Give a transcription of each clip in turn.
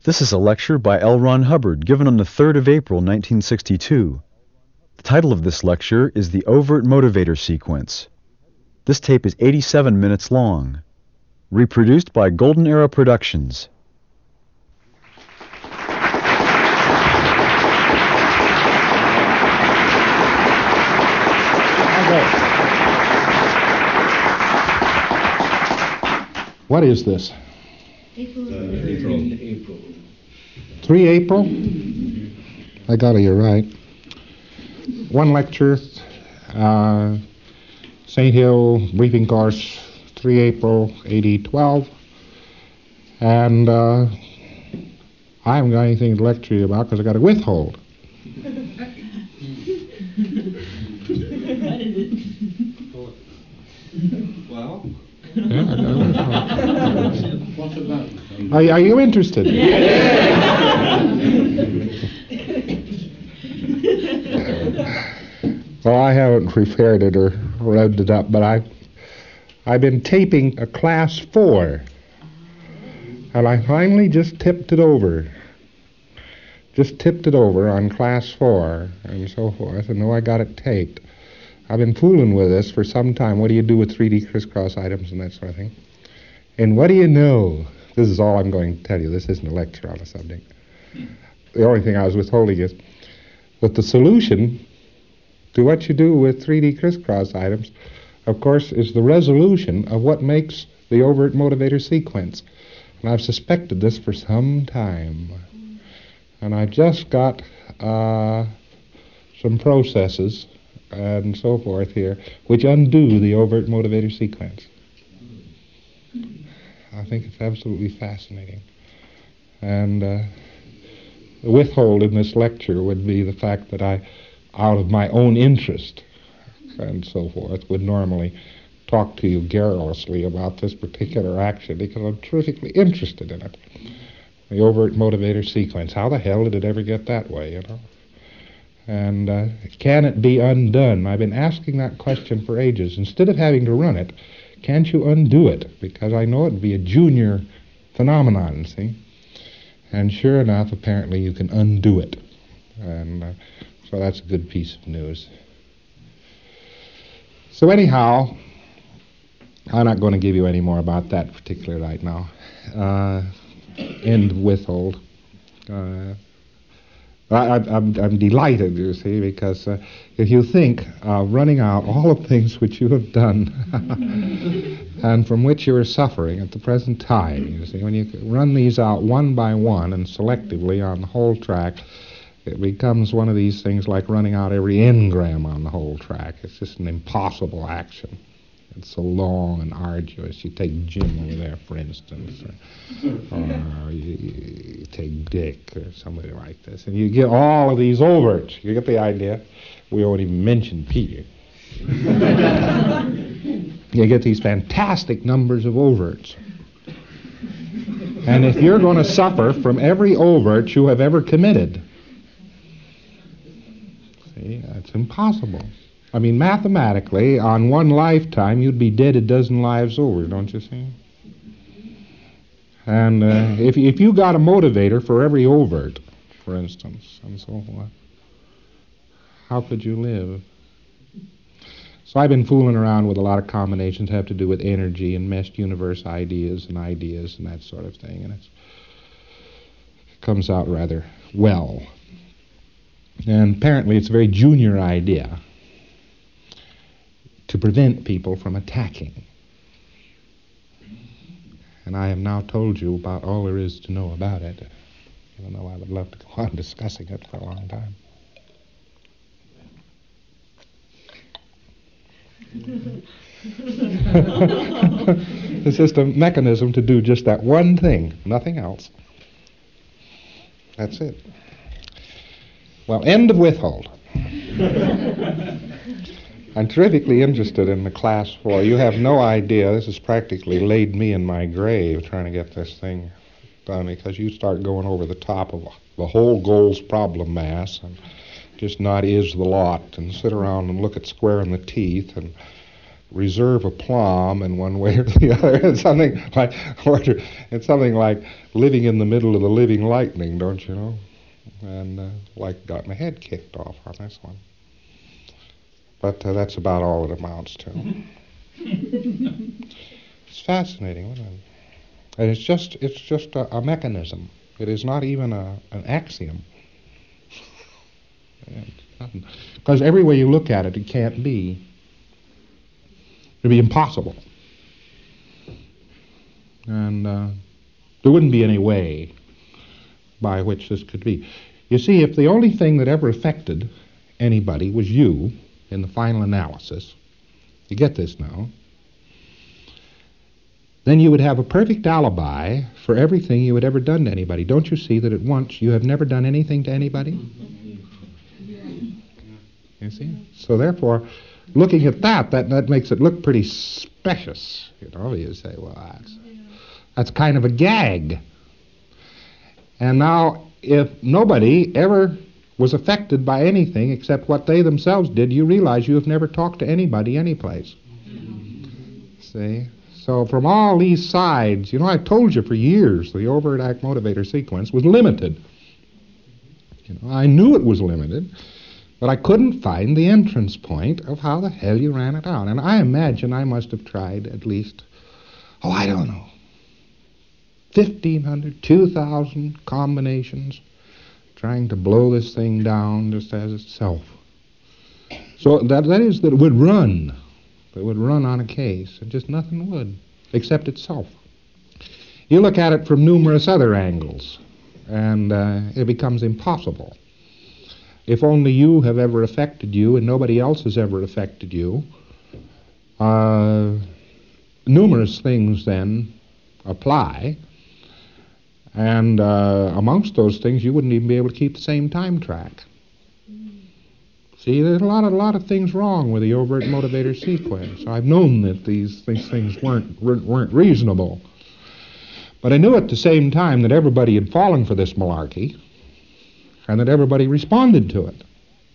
This is a lecture by L. Ron Hubbard given on the 3rd of April, 1962. The title of this lecture is The Overt Motivator Sequence. This tape is 87 minutes long. Reproduced by Golden Era Productions. What is this? April. 3 April? I got it, you're right. One lecture, St. Hill briefing course, 3 April, 8012. And I haven't got anything to lecture you about because I got a withhold. Well, Yeah, I got a withhold. what's it about? Are you interested? Well, I haven't prepared it or read it up, but I've been taping a class 4, and I finally just tipped it over. Just tipped it over on class 4 and so forth, and I got it taped. I've been fooling with this for some time. What do you do with 3D crisscross items and that sort of thing? And what do you know? This is all I'm going to tell you. This isn't a lecture on the subject. The only thing I was withholding is that the solution to what you do with 3D crisscross items, of course, is the resolution of what makes the overt motivator sequence. And I've suspected this for some time. And I just got some processes and so forth here which undo the overt motivator sequence. I think it's absolutely fascinating. And the withhold in this lecture would be the fact that I, out of my own interest and so forth, would normally talk to you garrulously about this particular action because I'm terrifically interested in it. The overt motivator sequence. How the hell did it ever get that way, you know? And can it be undone? I've been asking that question for ages. Instead of having to run it, can't you undo it? Because I know it would be a junior phenomenon, see? And sure enough, apparently you can undo it. And so that's a good piece of news. So anyhow, I'm not going to give you any more about that particular right now. End withhold. I'm delighted, you see, because if you think of running out all the things which you have done and from which you are suffering at the present time, you see, when you run these out one by one and selectively on the whole track, it becomes one of these things like running out every engram on the whole track. It's just an impossible action. It's so long and arduous. You take Jim over there, for instance, or you take Dick or somebody like this, and you get all of these overts. You get the idea? We won't even mention Peter. You get these fantastic numbers of overts. And if you're going to suffer from every overt you have ever committed, see, that's impossible. I mean, mathematically, on one lifetime, you'd be dead a dozen lives over, don't you see? And if you got a motivator for every overt, for instance, and so forth, how could you live? So I've been fooling around with a lot of combinations that have to do with energy and meshed universe ideas and that sort of thing, and it comes out rather well. And apparently it's a very junior idea to prevent people from attacking. And I have now told you about all there is to know about it, even though I would love to go on discussing it for a long time. It's just a mechanism to do just that one thing, nothing else. That's it. Well, end of withhold. I'm terrifically interested in the class 4. You have no idea. This has practically laid me in my grave trying to get this thing done, because you start going over the top of the whole goals problem mass and just not is the lot and sit around and look at square in the teeth and reserve aplomb in one way or the other. It's something like living in the middle of the living lightning, don't you know? And like got my head kicked off on this one. But that's about all it amounts to. It's fascinating, isn't it? And it's just a mechanism. It is not even an axiom. Because every way you look at it, it can't be. It'd be impossible. And there wouldn't be any way by which this could be. You see, if the only thing that ever affected anybody was you in the final analysis, you get this now, then you would have a perfect alibi for everything you had ever done to anybody. Don't you see that at once you have never done anything to anybody? You see? So therefore, looking at that makes it look pretty specious. You know, you say, well, that's kind of a gag. And now, if nobody ever was affected by anything except what they themselves did, you realize you have never talked to anybody anyplace. See? So from all these sides, you know, I've told you for years the overt act motivator sequence was limited. You know, I knew it was limited, but I couldn't find the entrance point of how the hell you ran it out. And I imagine I must have tried at least, I don't know, 1,500, 2,000 combinations trying to blow this thing down just as itself. So that is that it would run. It would run on a case, and just nothing would, except itself. You look at it from numerous other angles, and it becomes impossible. If only you have ever affected you and nobody else has ever affected you, numerous things then apply, and amongst those things you wouldn't even be able to keep the same time track. See, there's a lot of things wrong with the overt motivator sequence. I've known that these things weren't reasonable. But I knew at the same time that everybody had fallen for this malarkey and that everybody responded to it.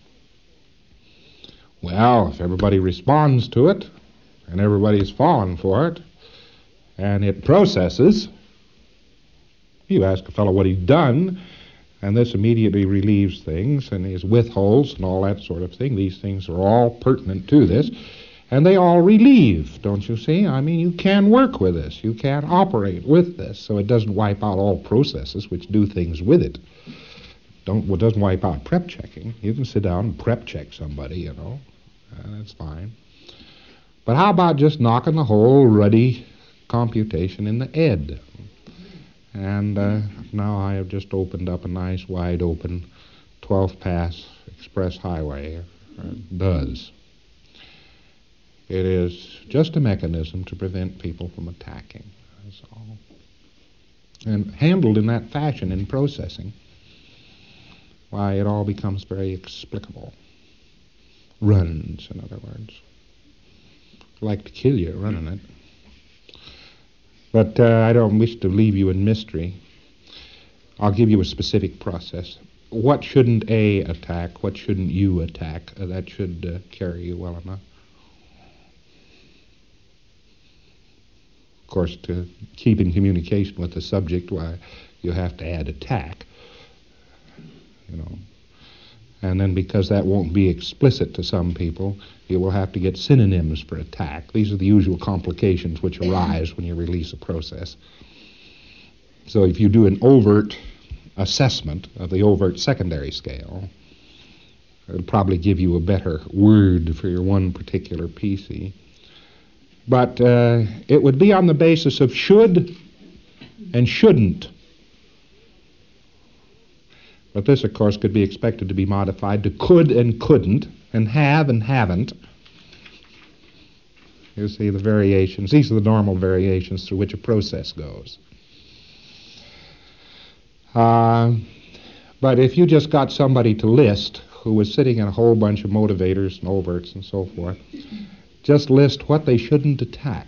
Well, if everybody responds to it and everybody's fallen for it and it processes, you ask a fellow what he's done, and this immediately relieves things, and his withholds and all that sort of thing. These things are all pertinent to this, and they all relieve, don't you see? I mean, you can work with this. You can operate with this, so it doesn't wipe out all processes which do things with it. It doesn't wipe out prep checking. You can sit down and prep check somebody, you know. That's fine. But how about just knocking the whole ruddy computation in the ed? And now I have just opened up a nice, wide-open 12-pass express highway. It does. It is just a mechanism to prevent people from attacking. That's all. And handled in that fashion in processing, why, it all becomes very explicable. Runs, in other words. Like to kill you running it. But I don't wish to leave you in mystery. I'll give you a specific process. What shouldn't A attack? What shouldn't you attack? That should carry you well enough. Of course, to keep in communication with the subject, why, you have to add attack. You know. And then because that won't be explicit to some people, you will have to get synonyms for attack. These are the usual complications which arise when you release a process. So if you do an overt assessment of the overt secondary scale, it'll probably give you a better word for your one particular PC. But it would be on the basis of should and shouldn't. But this, of course, could be expected to be modified to could and couldn't, and have and haven't. You see the variations. These are the normal variations through which a process goes. But if you just got somebody to list who was sitting in a whole bunch of motivators and overts and so forth, just list what they shouldn't attack.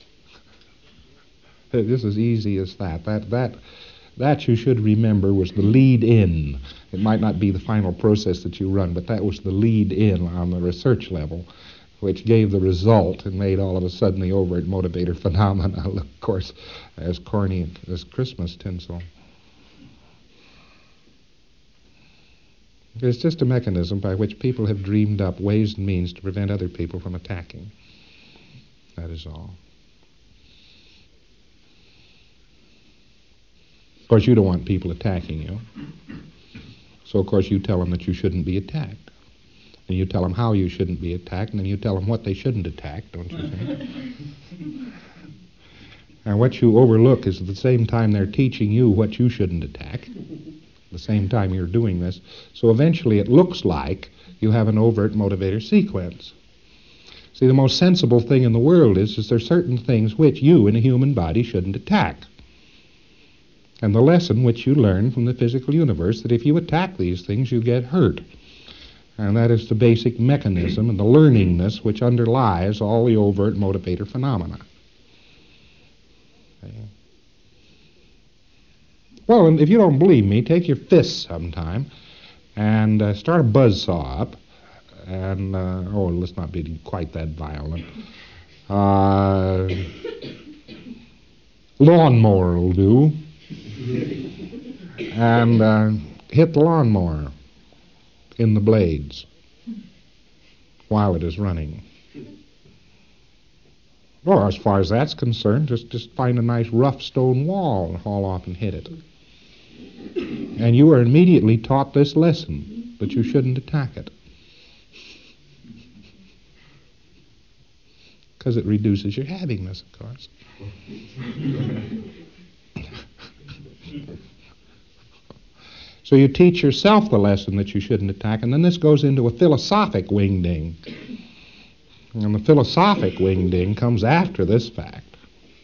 This is easy as that. That you should remember was the lead-in. It might not be the final process that you run, but that was the lead-in on the research level which gave the result and made all of a sudden the overt motivator phenomena look, of course, as corny as Christmas tinsel. It's just a mechanism by which people have dreamed up ways and means to prevent other people from attacking. That is all. Of course, you don't want people attacking you. So, of course, you tell them that you shouldn't be attacked. And you tell them how you shouldn't be attacked, and then you tell them what they shouldn't attack, don't you think? And what you overlook is at the same time they're teaching you what you shouldn't attack, at the same time you're doing this. So eventually it looks like you have an overt motivator sequence. See, the most sensible thing in the world is there are certain things which you in a human body shouldn't attack. And the lesson which you learn from the physical universe, that if you attack these things, you get hurt. And that is the basic mechanism and the learningness which underlies all the overt motivator phenomena. Okay. Well, and if you don't believe me, take your fists sometime and start a buzzsaw up. And, let's not be quite that violent. Lawnmower will do. And hit the lawnmower in the blades while it is running. Well, as far as that's concerned, just find a nice rough stone wall and haul off and hit it. And you are immediately taught this lesson, that you shouldn't attack it. Because it reduces your happiness, of course. So you teach yourself the lesson that you shouldn't attack, and then this goes into a philosophic wing-ding. And the philosophic wing-ding comes after this fact.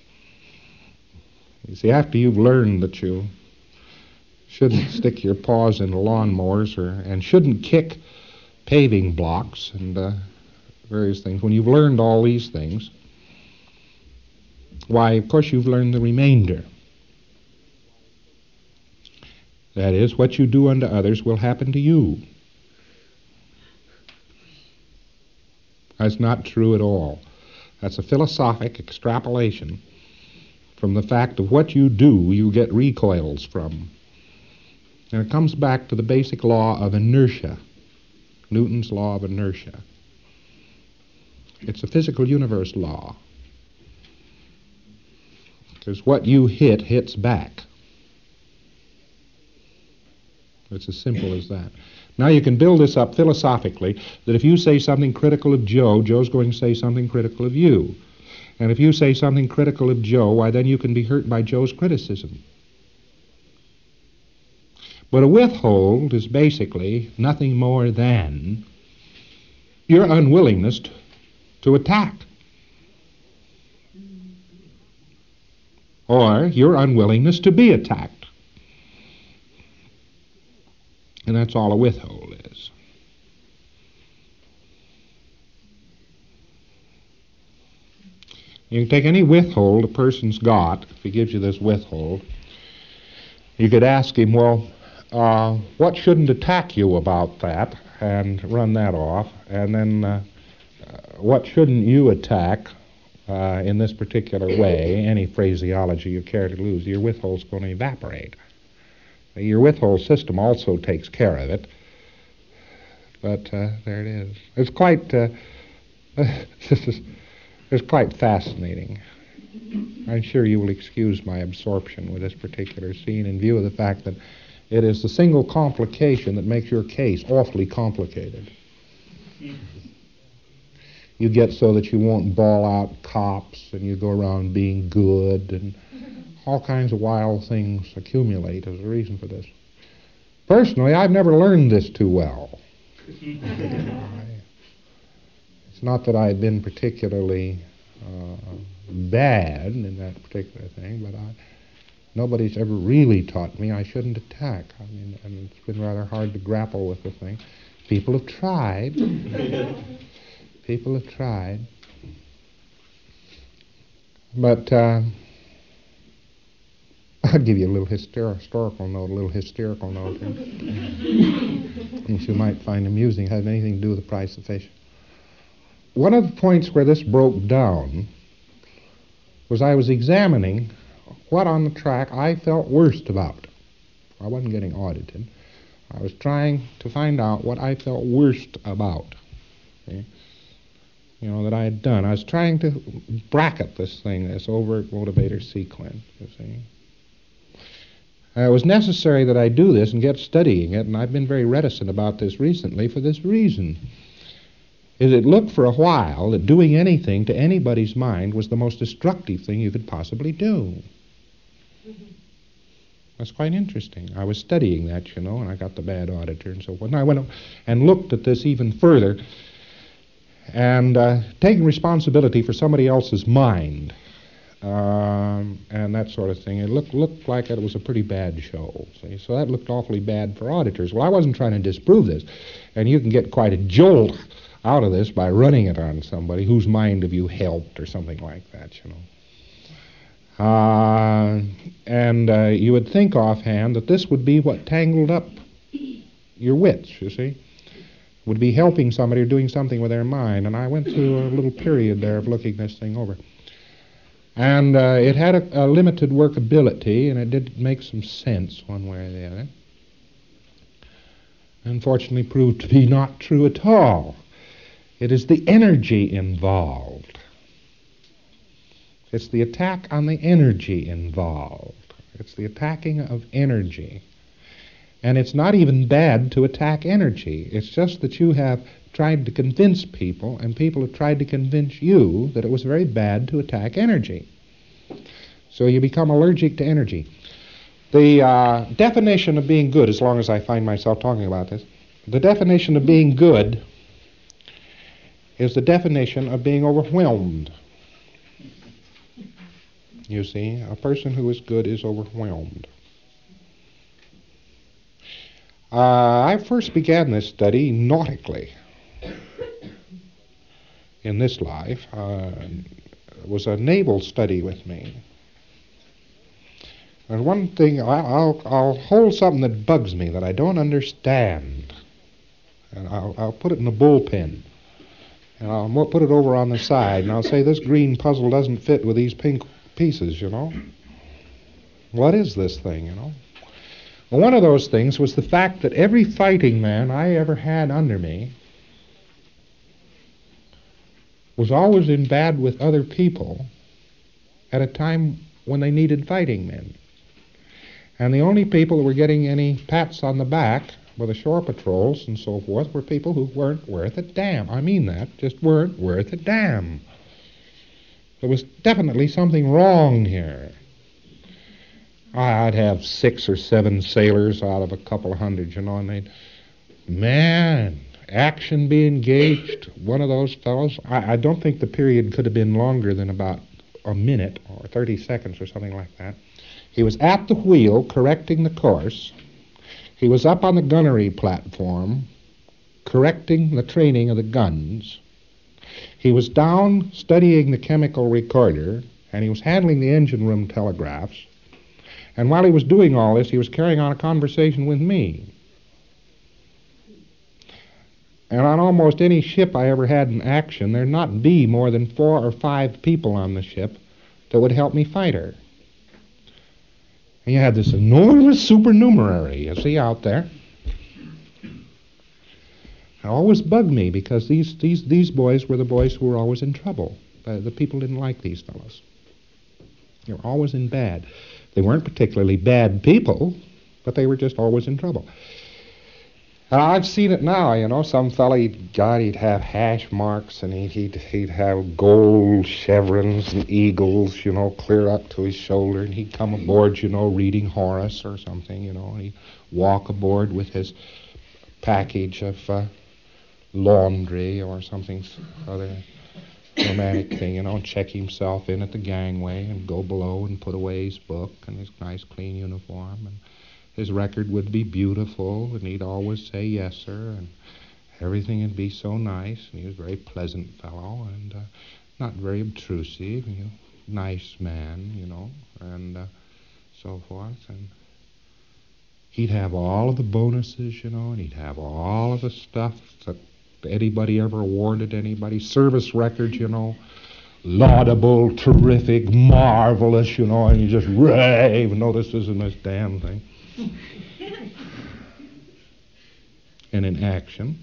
You see, after you've learned that you shouldn't stick your paws into lawnmowers and shouldn't kick paving blocks and various things, when you've learned all these things, why, of course, you've learned the remainder. That is, what you do unto others will happen to you. That's not true at all. That's a philosophic extrapolation from the fact of what you do, you get recoils from. And it comes back to the basic law of inertia, Newton's law of inertia. It's a physical universe law. Because what you hit hits back. It's as simple as that. Now you can build this up philosophically, that if you say something critical of Joe, Joe's going to say something critical of you. And if you say something critical of Joe, why then you can be hurt by Joe's criticism. But a withhold is basically nothing more than your unwillingness to attack. Or your unwillingness to be attacked. And that's all a withhold is. You can take any withhold a person's got, if he gives you this withhold, you could ask him, well, what shouldn't attack you about that, and run that off, and then what shouldn't you attack in this particular way, any phraseology you care to lose, your withhold's going to evaporate. Your withhold system also takes care of it, but there it is. It's quite, it's quite fascinating. I'm sure you will excuse my absorption with this particular scene in view of the fact that it is the single complication that makes your case awfully complicated. You get so that you won't bawl out cops and you go around being good and all kinds of wild things accumulate as a reason for this. Personally, I've never learned this too well. It's not that I've been particularly bad in that particular thing, but nobody's ever really taught me I shouldn't attack. I mean, and it's been rather hard to grapple with the thing. People have tried. People have tried. But I'll give you a little historical note which you might find amusing. Have anything to do with the price of fish. one of the points where this broke down was I was examining what on the track I felt worst about. I wasn't getting audited. I was trying to find out what I felt worst about, okay? That I had done. I was trying to bracket this thing, this overt motivator sequence, you see. It was necessary that I do this and get studying it, and I've been very reticent about this recently for this reason. It looked for a while that doing anything to anybody's mind was the most destructive thing you could possibly do. That's quite interesting. I was studying that, and I got the bad auditor and so forth. And I went and looked at this even further, and taking responsibility for somebody else's mind, and that sort of thing. It looked like it was a pretty bad show. See? So that looked awfully bad for auditors. Well, I wasn't trying to disprove this, and you can get quite a jolt out of this by running it on somebody whose mind have you helped or something like that, And you would think offhand that this would be what tangled up your wits, you see. Would be helping somebody or doing something with their mind. And I went through a little period there of looking this thing over. And it had a limited workability, and it did make some sense one way or the other. Unfortunately proved to be not true at all. It is the energy involved. It's the attack on the energy involved. It's the attacking of energy. And it's not even bad to attack energy. It's just that you have tried to convince people, and people have tried to convince you that it was very bad to attack energy. So you become allergic to energy. The definition of being good, as long as I find myself talking about this, the definition of being good is the definition of being overwhelmed. You see, a person who is good is overwhelmed. I first began this study nautically in this life. It was a naval study with me. And one thing, I'll hold something that bugs me, that I don't understand, and I'll put it in a bullpen. And I'll put it over on the side, and I'll say, this green puzzle doesn't fit with these pink pieces, What is this thing, Well, one of those things was the fact that every fighting man I ever had under me was always in bad with other people at a time when they needed fighting men. And the only people that were getting any pats on the back with the shore patrols and so forth were people who weren't worth a damn. I mean that, just weren't worth a damn. There was definitely something wrong here. I'd have 6 or 7 sailors out of a couple of hundred, and they'd, action be engaged. One of those fellows, I don't think the period could have been longer than about a minute or 30 seconds or something like that. He was at the wheel correcting the course. He was up on the gunnery platform correcting the training of the guns. He was down studying the chemical recorder, and he was handling the engine room telegraphs. And while he was doing all this, he was carrying on a conversation with me. And on almost any ship I ever had in action, there'd not be more than 4 or 5 people on the ship that would help me fight her. And you had this enormous supernumerary, you see, out there. It always bugged me because these boys were the boys who were always in trouble. The people didn't like these fellows. They were always in bad. They weren't particularly bad people, but they were just always in trouble. And I've seen it now, some fella, he'd have hash marks, and he'd have gold chevrons and eagles, clear up to his shoulder, and he'd come aboard, reading Horace or something, and he'd walk aboard with his package of laundry or something other romantic thing, and check himself in at the gangway and go below and put away his book and his nice clean uniform, and his record would be beautiful, and he'd always say yes, sir, and everything would be so nice, and he was a very pleasant fellow, and not very obtrusive, nice man, and so forth, and he'd have all of the bonuses, and he'd have all of the stuff that Anybody ever awarded anybody? Service records, you know. Laudable, terrific, marvelous, you know, and you just rave. No, this isn't this damn thing. And in action,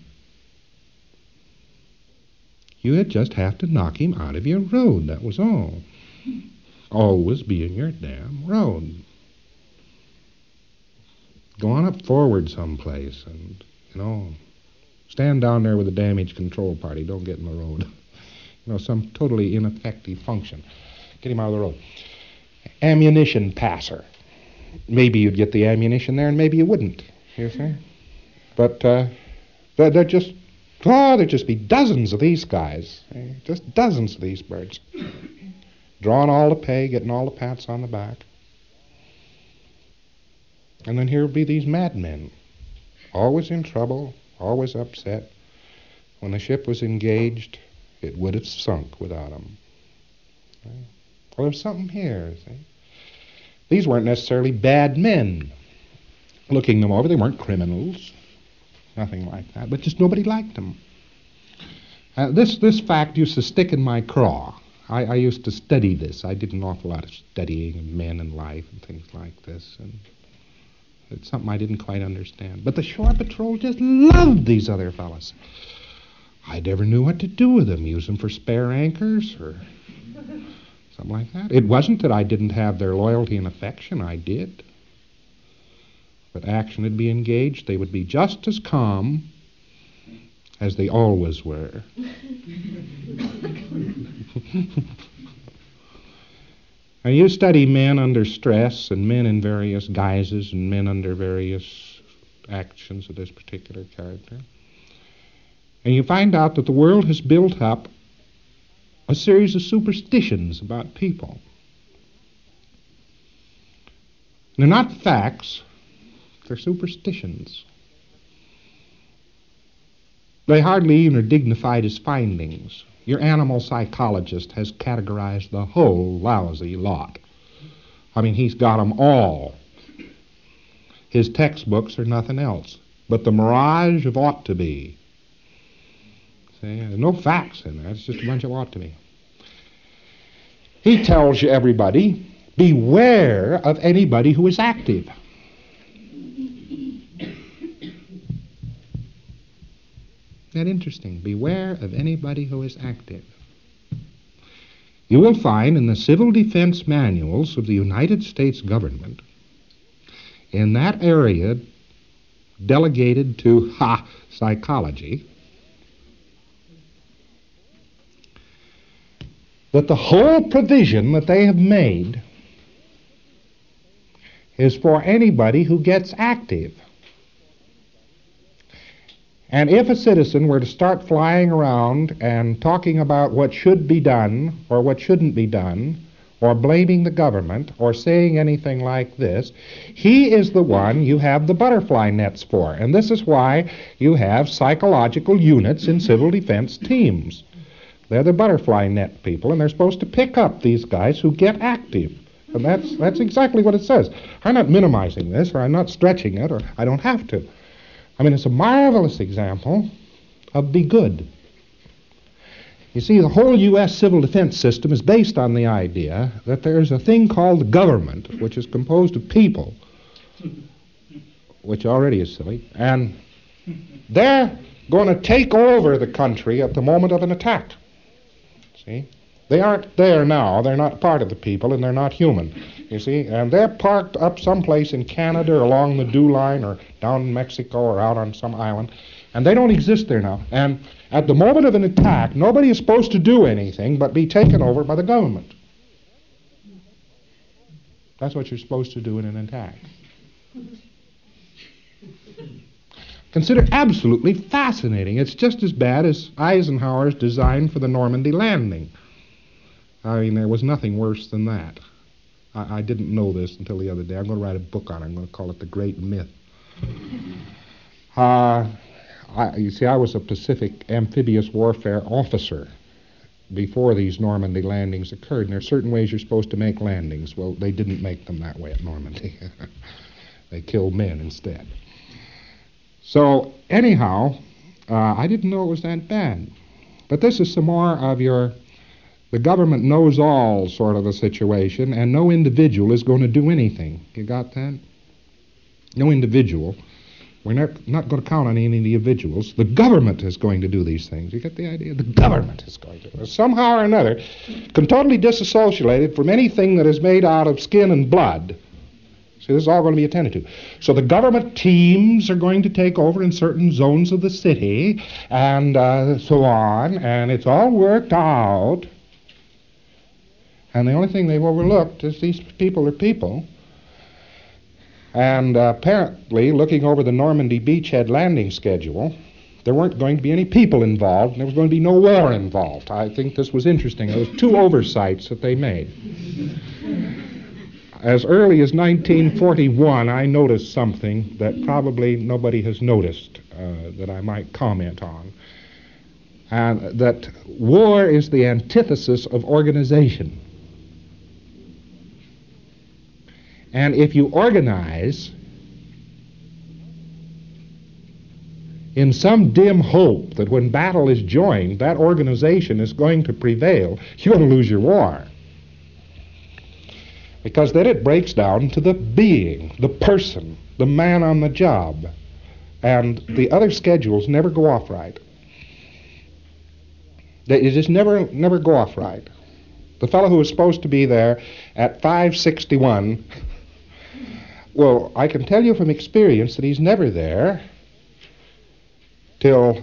you would just have to knock him out of your road, that was all. Always be in your damn road. Go on up forward someplace and, you know, stand down there with the damage control party. Don't get in the road. You know, some totally ineffective function. Get him out of the road. Ammunition passer. Maybe you'd get the ammunition there and maybe you wouldn't. You see? But there'd just be dozens of these guys. Just dozens of these birds. Drawing all the pay, getting all the pats on the back. And then here would be these madmen. Always in trouble, always upset. When the ship was engaged, it would have sunk without them. Well, there's something here, see? These weren't necessarily bad men. Looking them over, they weren't criminals. Nothing like that. But just nobody liked them. This fact used to stick in my craw. I used to study this. I did an awful lot of studying of men and life and things like this. And it's something I didn't quite understand. But the Shore Patrol just loved these other fellas. I never knew what to do with them. Use them for spare anchors or something like that. It wasn't that I didn't have their loyalty and affection. I did. But action would be engaged. They would be just as calm as they always were. And you study men under stress and men in various guises and men under various actions of this particular character. And you find out that the world has built up a series of superstitions about people. They're not facts, they're superstitions. They hardly even are dignified as findings. Your animal psychologist has categorized the whole lousy lot. I mean, he's got them all. His textbooks are nothing else but the mirage of ought to be. See, there's no facts in there. It's just a bunch of ought to be. He tells you, everybody, beware of anybody who is active. Isn't that interesting? Beware of anybody who is active. You will find in the civil defense manuals of the United States government, in that area delegated to psychology, that the whole provision that they have made is for anybody who gets active. And if a citizen were to start flying around and talking about what should be done or what shouldn't be done, or blaming the government, or saying anything like this, he is the one you have the butterfly nets for. And this is why you have psychological units in civil defense teams. They're the butterfly net people, and they're supposed to pick up these guys who get active. And that's exactly what it says. I'm not minimizing this, or I'm not stretching it, or I don't have to. I mean, it's a marvelous example of be good. You see, the whole U.S. civil defense system is based on the idea that there's a thing called the government, which is composed of people, which already is silly, and they're going to take over the country at the moment of an attack. See? They aren't there now. They're not part of the people, and they're not human. You see? And they're parked up someplace in Canada or along the DEW line or down in Mexico or out on some island, and they don't exist there now. And at the moment of an attack, nobody is supposed to do anything but be taken over by the government. That's what you're supposed to do in an attack. Consider absolutely fascinating. It's just as bad as Eisenhower's design for the Normandy landing. I mean, there was nothing worse than that. I didn't know this until the other day. I'm going to write a book on it. I'm going to call it The Great Myth. You see, I was a Pacific amphibious warfare officer before these Normandy landings occurred, and there are certain ways you're supposed to make landings. Well, they didn't make them that way at Normandy. They killed men instead. So, anyhow, I didn't know it was that bad. But this is some more of the government knows all sort of a situation, and no individual is going to do anything. You got that? No individual. We're not going to count on any individuals. The government is going to do these things. You get the idea? The government is going to. Somehow or another, can totally disassociate it from anything that is made out of skin and blood. See, this is all going to be attended to. So the government teams are going to take over in certain zones of the city, and so on, and it's all worked out. And the only thing they've overlooked is these people are people. And apparently, looking over the Normandy beachhead landing schedule, there weren't going to be any people involved, and there was going to be no war involved. I think this was interesting. There was 2 oversights that they made. As early as 1941, I noticed something that probably nobody has noticed that I might comment on. And that war is the antithesis of organization. And if you organize in some dim hope that when battle is joined, that organization is going to prevail, you're going to lose your war. Because then it breaks down to the being, the person, the man on the job. And the other schedules never go off right. They just never go off right. The fellow who was supposed to be there at 5:61, well, I can tell you from experience that he's never there till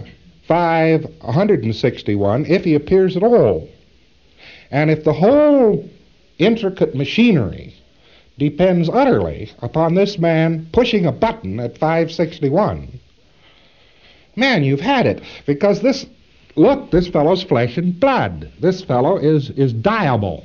5:161 if he appears at all. And if the whole intricate machinery depends utterly upon this man pushing a button at 5:61, man, you've had it. Because this fellow's flesh and blood. This fellow is diable.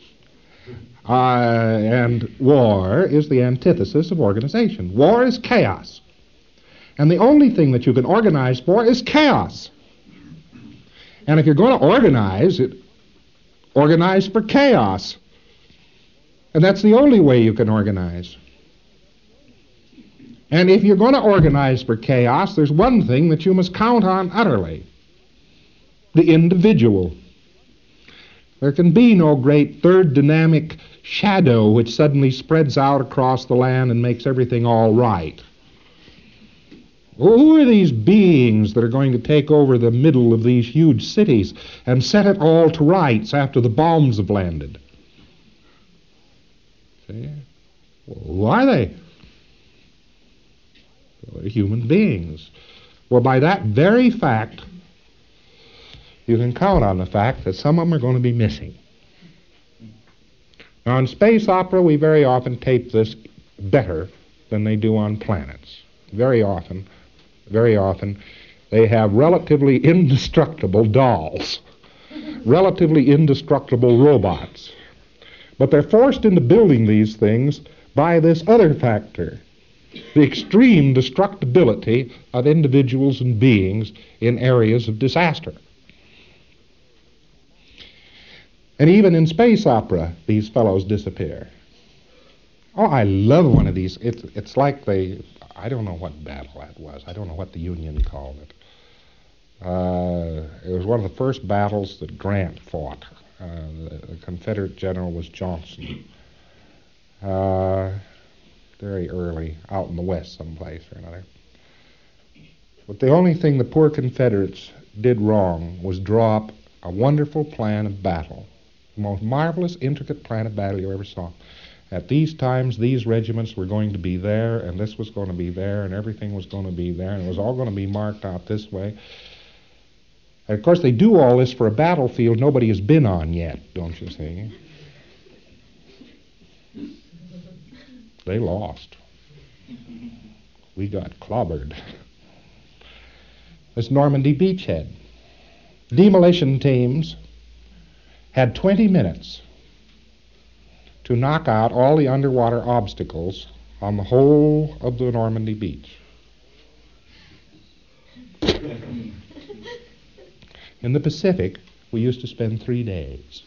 And war is the antithesis of organization. War is chaos. And the only thing that you can organize for is chaos. And if you're going to organize for chaos. And that's the only way you can organize. And if you're going to organize for chaos, there's one thing that you must count on utterly: the individual. There can be no great third dynamic shadow which suddenly spreads out across the land and makes everything all right. Who are these beings that are going to take over the middle of these huge cities and set it all to rights after the bombs have landed? See? Well, who are they? Well, they're human beings. Well, by that very fact, you can count on the fact that some of them are going to be missing. Now, in space opera, we very often tape this better than they do on planets. Very often, they have relatively indestructible dolls, relatively indestructible robots. But they're forced into building these things by this other factor, the extreme destructibility of individuals and beings in areas of disaster. And even in space opera, these fellows disappear. Oh, I love one of these. It's like I don't know what battle that was. I don't know what the Union called it. It was one of the first battles that Grant fought. The Confederate general was Johnson. Very early, out in the West someplace or another. But the only thing the poor Confederates did wrong was draw up a wonderful plan of battle. The most marvelous, intricate plan of battle you ever saw. At these times, these regiments were going to be there, and this was going to be there, and everything was going to be there, and it was all going to be marked out this way. And of course, they do all this for a battlefield nobody has been on yet, don't you see? They lost. We got clobbered. This Normandy beachhead. Demolition teams had 20 minutes to knock out all the underwater obstacles on the whole of the Normandy beach. In the Pacific, we used to spend 3 days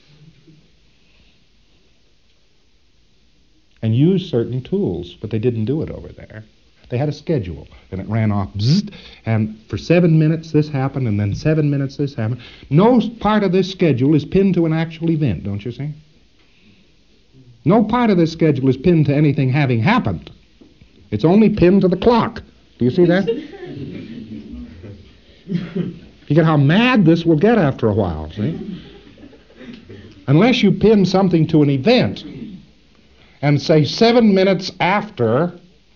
and use certain tools, but they didn't do it over there. They had a schedule, and it ran off, bzzzt, and for 7 minutes this happened, and then 7 minutes this happened. No part of this schedule is pinned to an actual event, don't you see? No part of this schedule is pinned to anything having happened. It's only pinned to the clock. Do you see that? You get how mad this will get after a while, see? Unless you pin something to an event and say 7 minutes after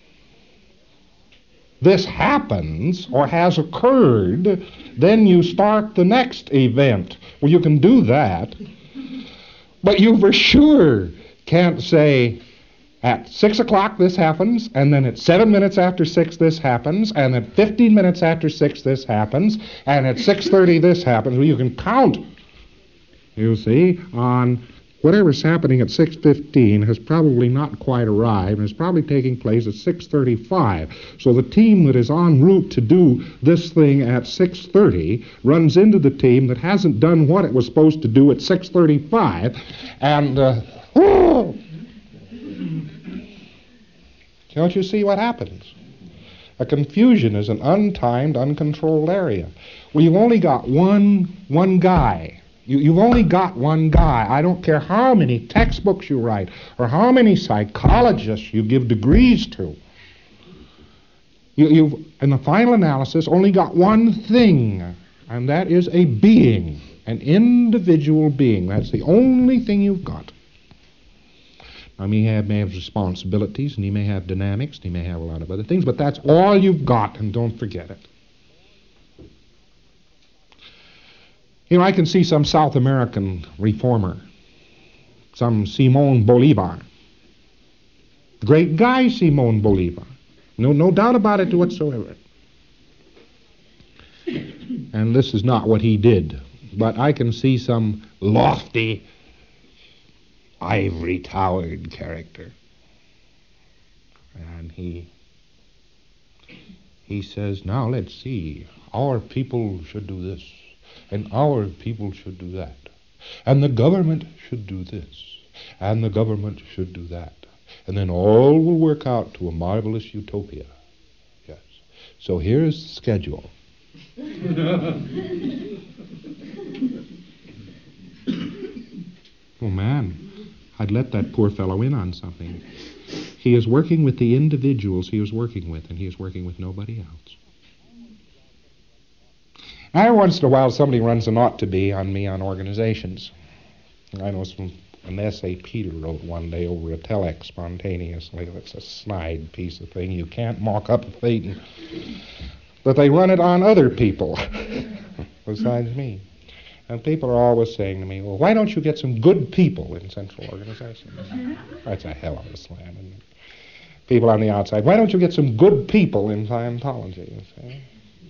this happens or has occurred, then you start the next event. Well, you can do that, but you for sure can't say at 6 o'clock this happens, and then at 7 minutes after 6 this happens, and at 15 minutes after 6 this happens, and at 6:30 this happens. Well, you can count, you see, on whatever's happening at 6:15 has probably not quite arrived and is probably taking place at 6:35. So the team that is en route to do this thing at 6:30 runs into the team that hasn't done what it was supposed to do at 6:35, and don't you see what happens? A confusion is an untimed, uncontrolled area. Well, you've only got one guy. You've only got one guy. I don't care how many textbooks you write or how many psychologists you give degrees to. You've, in the final analysis, only got one thing, and that is a being, an individual being. That's the only thing you've got. Now, he may have responsibilities, and he may have dynamics, and he may have a lot of other things, but that's all you've got, and don't forget it. You know, I can see some South American reformer, some Simón Bolívar. Great guy, Simón Bolívar. No doubt about it whatsoever. And this is not what he did, but I can see some lofty, ivory-towered character. And he says, now let's see, our people should do this, and our people should do that, and the government should do this, and the government should do that, and then all will work out to a marvelous utopia. Yes. So here's the schedule. Oh, man, I'd let that poor fellow in on something. He is working with the individuals he is working with, and he is working with nobody else. Every once in a while, somebody runs an ought to be on me on organizations. I know an essay Peter wrote one day over a telex spontaneously. It's a snide piece of thing. You can't mock up a thing. But they run it on other people besides me. And people are always saying to me, well, why don't you get some good people in central organizations? That's a hell of a slam. And people on the outside, why don't you get some good people in Scientology? You see?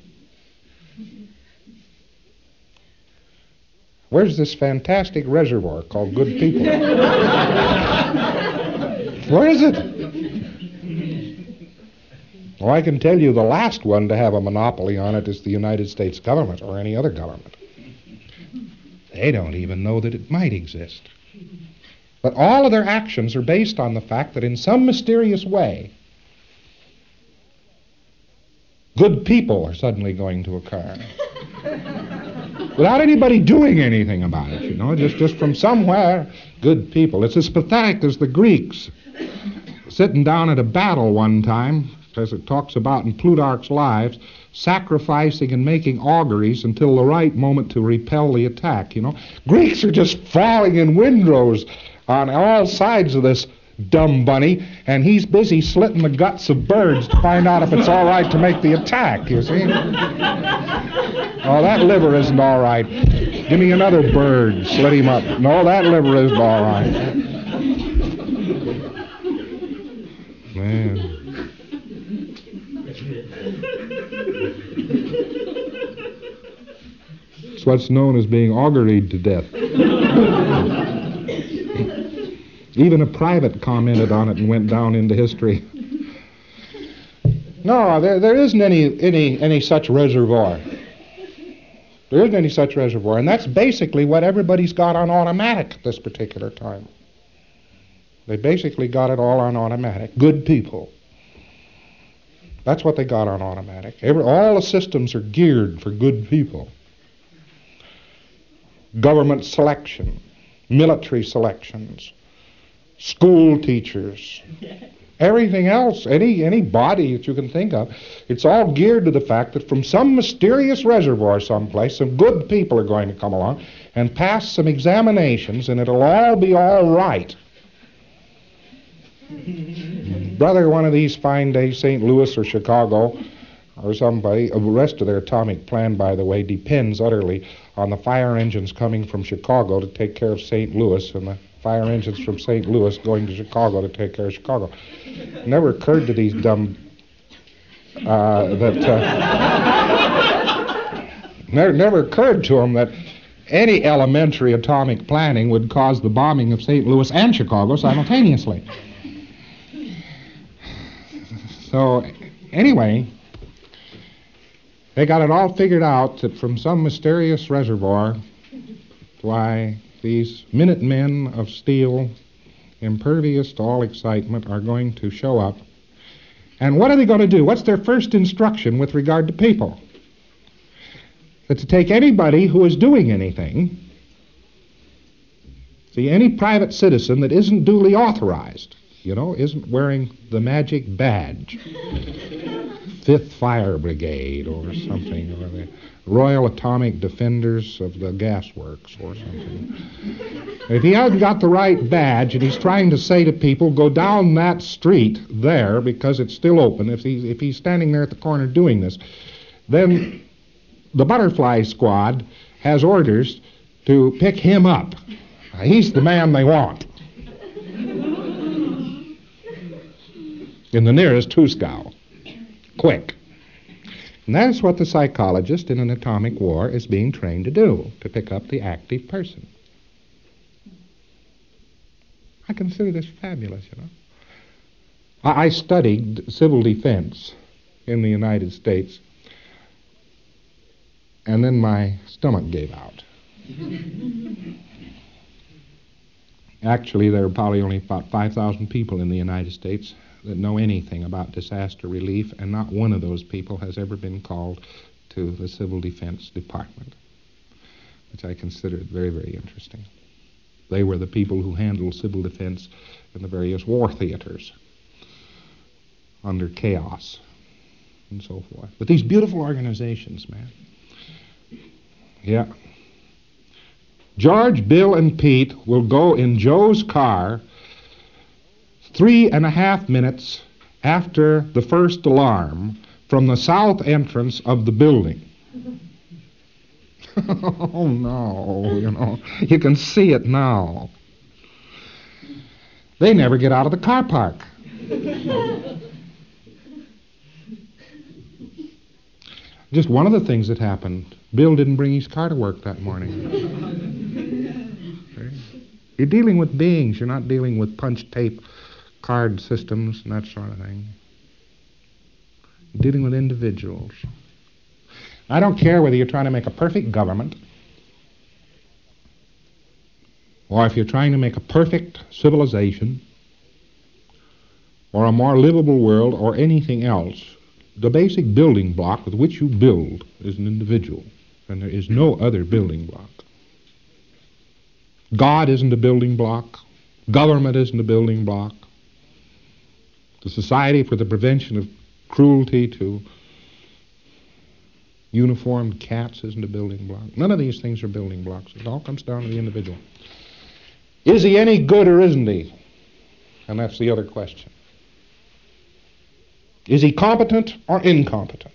Where's this fantastic reservoir called good people? Where is it? Well, I can tell you the last one to have a monopoly on it is the United States government or any other government. They don't even know that it might exist. But all of their actions are based on the fact that in some mysterious way, good people are suddenly going to occur. Without anybody doing anything about it, you know, just from somewhere, good people. It's as pathetic as the Greeks sitting down at a battle one time, as it talks about in Plutarch's Lives, sacrificing and making auguries until the right moment to repel the attack, you know. Greeks are just falling in windrows on all sides of this dumb bunny, and he's busy slitting the guts of birds to find out if it's all right to make the attack, you see. Oh, that liver isn't all right. Give me another bird, slit him up. No, that liver isn't all right. Man. It's what's known as being auguried to death. Even a private commented on it and went down into history. No, there isn't any such reservoir. There isn't any such reservoir, and that's basically what everybody's got on automatic at this particular time. They basically got it all on automatic. Good people. That's what they got on automatic. All the systems are geared for good people. Government selection, military selections, school teachers, everything else, any body that you can think of, it's all geared to the fact that from some mysterious reservoir someplace, some good people are going to come along and pass some examinations, and it'll all be all right. Brother, one of these fine days, St. Louis or Chicago or somebody, the rest of their atomic plan, by the way, depends utterly on the fire engines coming from Chicago to take care of St. Louis and the fire engines from St. Louis going to Chicago to take care of Chicago. It never occurred to these dumb never occurred to them that any elementary atomic planning would cause the bombing of St. Louis and Chicago simultaneously. So, anyway, they got it all figured out that from some mysterious reservoir, why, these Minutemen of steel, impervious to all excitement, are going to show up. And what are they going to do? What's their first instruction with regard to people? That to take anybody who is doing anything, see, any private citizen that isn't duly authorized, isn't wearing the magic badge, 5th Fire Brigade or something, or the Royal Atomic Defenders of the Gas Works or something. If he hasn't got the right badge and he's trying to say to people, go down that street there because it's still open, if he's standing there at the corner doing this, then the Butterfly Squad has orders to pick him up. He's the man they want. In the nearest Tuskow. Quick. And that's what the psychologist in an atomic war is being trained to do, to pick up the active person. I consider this fabulous, I studied civil defense in the United States, and then my stomach gave out. Actually, there are probably only about 5,000 people in the United States that know anything about disaster relief, and not one of those people has ever been called to the Civil Defense Department, which I consider very, very interesting. They were the people who handled civil defense in the various war theaters under chaos and so forth. But these beautiful organizations, man. Yeah. George, Bill, and Pete will go in Joe's car 3.5 minutes after the first alarm from the south entrance of the building. Oh, no, you can see it now. They never get out of the car park. Just one of the things that happened, Bill didn't bring his car to work that morning. You're dealing with beings. You're not dealing with punch tape card systems and that sort of thing. You're dealing with individuals. I don't care whether you're trying to make a perfect government or if you're trying to make a perfect civilization or a more livable world or anything else. The basic building block with which you build is an individual, and there is no other building block. God isn't a building block. Government isn't a building block. The Society for the Prevention of Cruelty to Uniformed Cats isn't a building block. None of these things are building blocks. It all comes down to the individual. Is he any good or isn't he? And that's the other question. Is he competent or incompetent?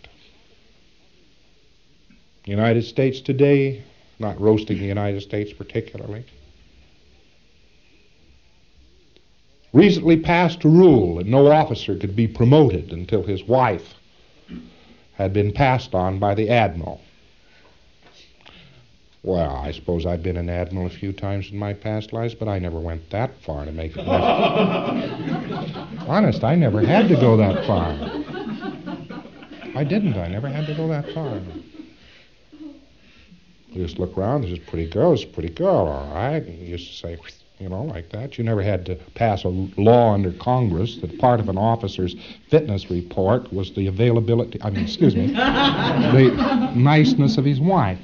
The United States today, not roasting the United States particularly, recently passed a rule that no officer could be promoted until his wife had been passed on by the admiral. Well, I suppose I've been an admiral a few times in my past lives, but I never went that far to make it necessary. Honest, I never had to go that far. I didn't. I never had to go that far. You just look around, there's a pretty girl, all right. And you used to say, You know, like that. You never had to pass a law under Congress that part of an officer's fitness report was the availability, the niceness of his wife.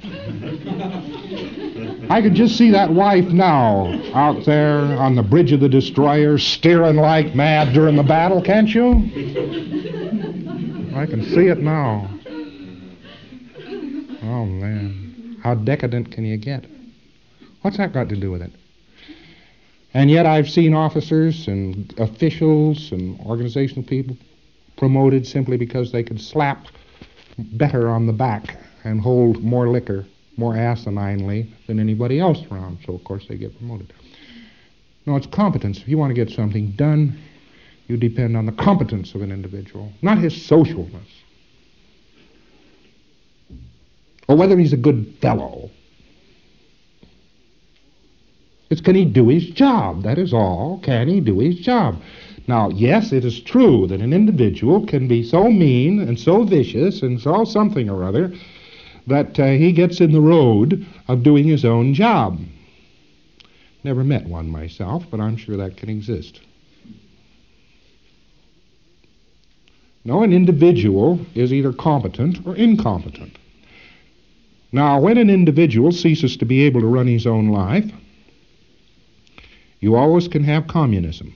I could just see that wife now out there on the bridge of the destroyer steering like mad during the battle, can't you? I can see it now. Oh, man. How decadent can you get? What's that got to do with it? And yet I've seen officers and officials and organizational people promoted simply because they could slap better on the back and hold more liquor more asininely than anybody else around. So, of course, they get promoted. No, it's competence. If you want to get something done, you depend on the competence of an individual, not his socialness. Or whether he's a good fellow. It's can he do his job, that is all. Can he do his job? Now, yes, it is true that an individual can be so mean and so vicious and so something or other that he gets in the road of doing his own job. Never met one myself, but I'm sure that can exist. No, an individual is either competent or incompetent. Now, when an individual ceases to be able to run his own life, you always can have communism.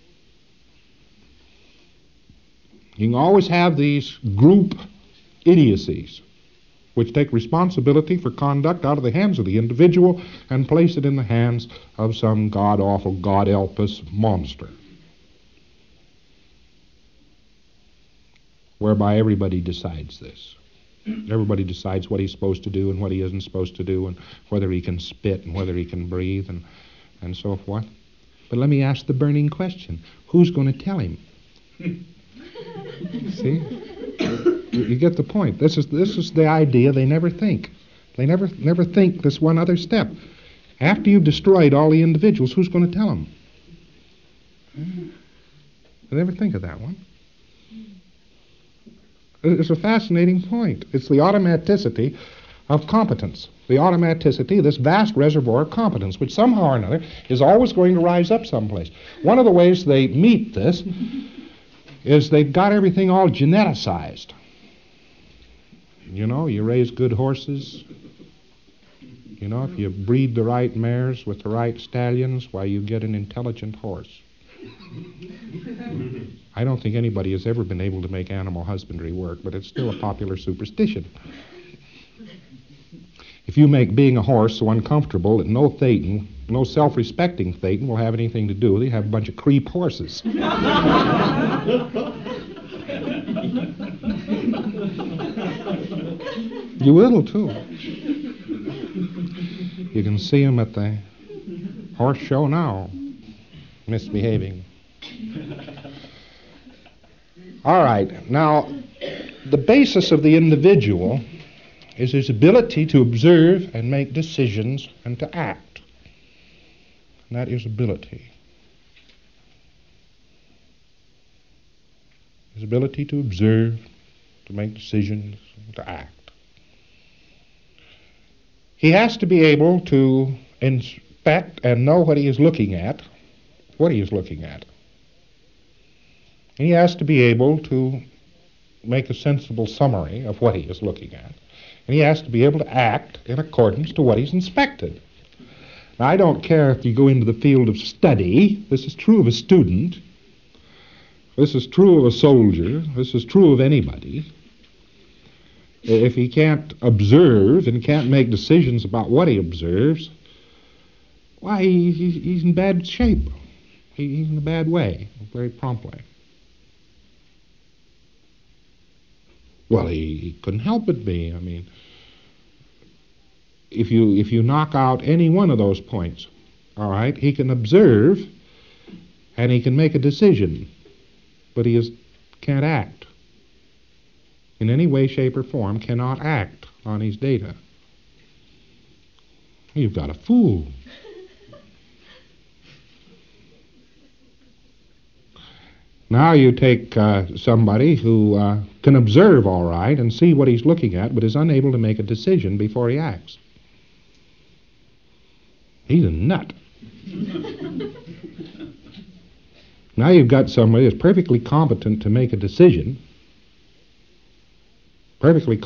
You can always have these group idiocies which take responsibility for conduct out of the hands of the individual and place it in the hands of some god-awful, God-help-us monster, whereby everybody decides this. Everybody decides what he's supposed to do and what he isn't supposed to do and whether he can spit and whether he can breathe and so forth. But let me ask the burning question. Who's going to tell him? See? You get the point. This is the idea they never think. They never think this one other step. After you've destroyed all the individuals, who's going to tell them? They never think of that one. It's a fascinating point. It's the automaticity of competence. The automaticity, this vast reservoir of competence, which somehow or another is always going to rise up someplace. One of the ways they meet this is they've got everything all geneticized. You know, you raise good horses. You know, if you breed the right mares with the right stallions, why, you get an intelligent horse. I don't think anybody has ever been able to make animal husbandry work, but it's still a popular superstition. If you make being a horse so uncomfortable that no Thetan, no self-respecting Thetan will have anything to do with it, you have a bunch of creep horses. You will, too. You can see them at the horse show now, misbehaving. All right, now, the basis of the individual is his ability to observe and make decisions and to act. And that is ability. His ability to observe, to make decisions, and to act. He has to be able to inspect and know what he is looking at, And he has to be able to make a sensible summary of what he is looking at. And he has to be able to act in accordance to what he's inspected. Now, I don't care if you go into the field of study. This is true of a student. This is true of a soldier. This is true of anybody. If he can't observe and can't make decisions about what he observes, why, he's in bad shape. He's in a bad way, very promptly. Well, he couldn't help but be. I mean, if you knock out any one of those points, all right, he can observe and he can make a decision, but he can't act. In any way, shape, or form, cannot act on his data. You've got a fool. Now you take somebody who can observe all right and see what he's looking at, but is unable to make a decision before he acts. He's a nut. Now you've got somebody that's perfectly competent to make a decision, and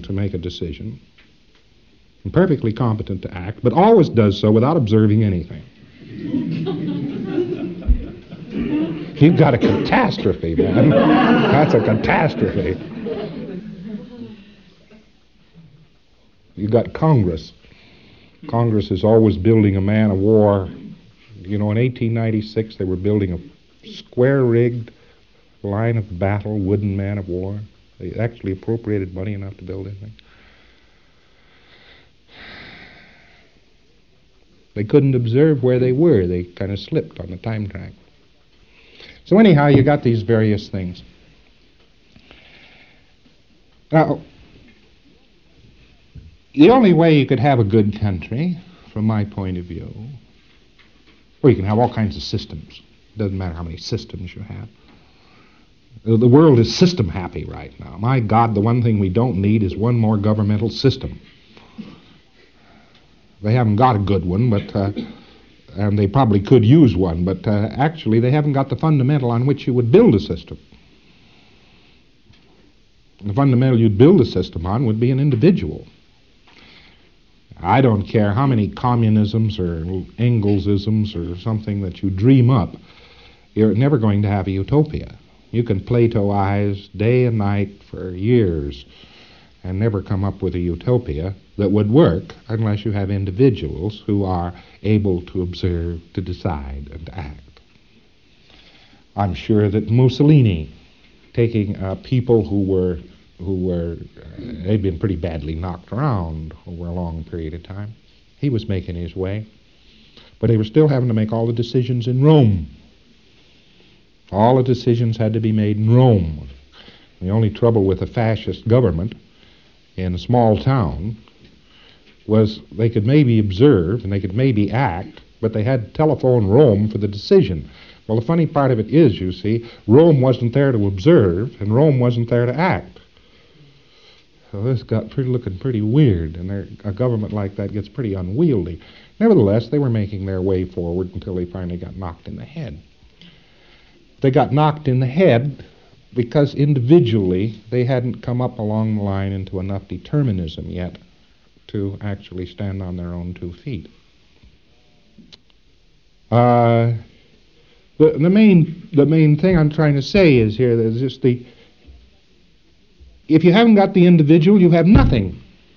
perfectly competent to act, but always does so without observing anything. You've got a catastrophe, man. That's a catastrophe. You've got Congress. Congress is always building a man of war. You know, in 1896, they were building a square-rigged line of battle wooden man of war. They actually appropriated money enough to build anything. They couldn't observe where they were. They kind of slipped on the time track. So anyhow, you got these various things. Now, the only way you could have a good country, from my point of view, well, you can have all kinds of systems. It doesn't matter how many systems you have. The world is system happy right now. My God, the one thing we don't need is one more governmental system. They haven't got a good one, but and they probably could use one, but actually they haven't got the fundamental on which you would build a system. The fundamental you'd build a system on would be an individual. I don't care how many communisms or Engelsisms or something that you dream up, you're never going to have a utopia. You can Platoize day and night for years and never come up with a utopia that would work unless you have individuals who are able to observe, to decide, and to act. I'm sure that Mussolini, taking people who were they'd been pretty badly knocked around over a long period of time, he was making his way, but they were still having to make all the decisions in Rome. All the decisions had to be made in Rome. The only trouble with a fascist government in a small town was they could maybe observe and they could maybe act, but they had to telephone Rome for the decision. Well, the funny part of it is, you see, Rome wasn't there to observe and Rome wasn't there to act. So this got looking pretty weird, and a government like that gets pretty unwieldy. Nevertheless, they were making their way forward until they finally got knocked in the head. They got knocked in the head because individually they hadn't come up along the line into enough determinism yet to actually stand on their own 2 feet. The main thing I'm trying to say is here that just if you haven't got the individual, you have nothing.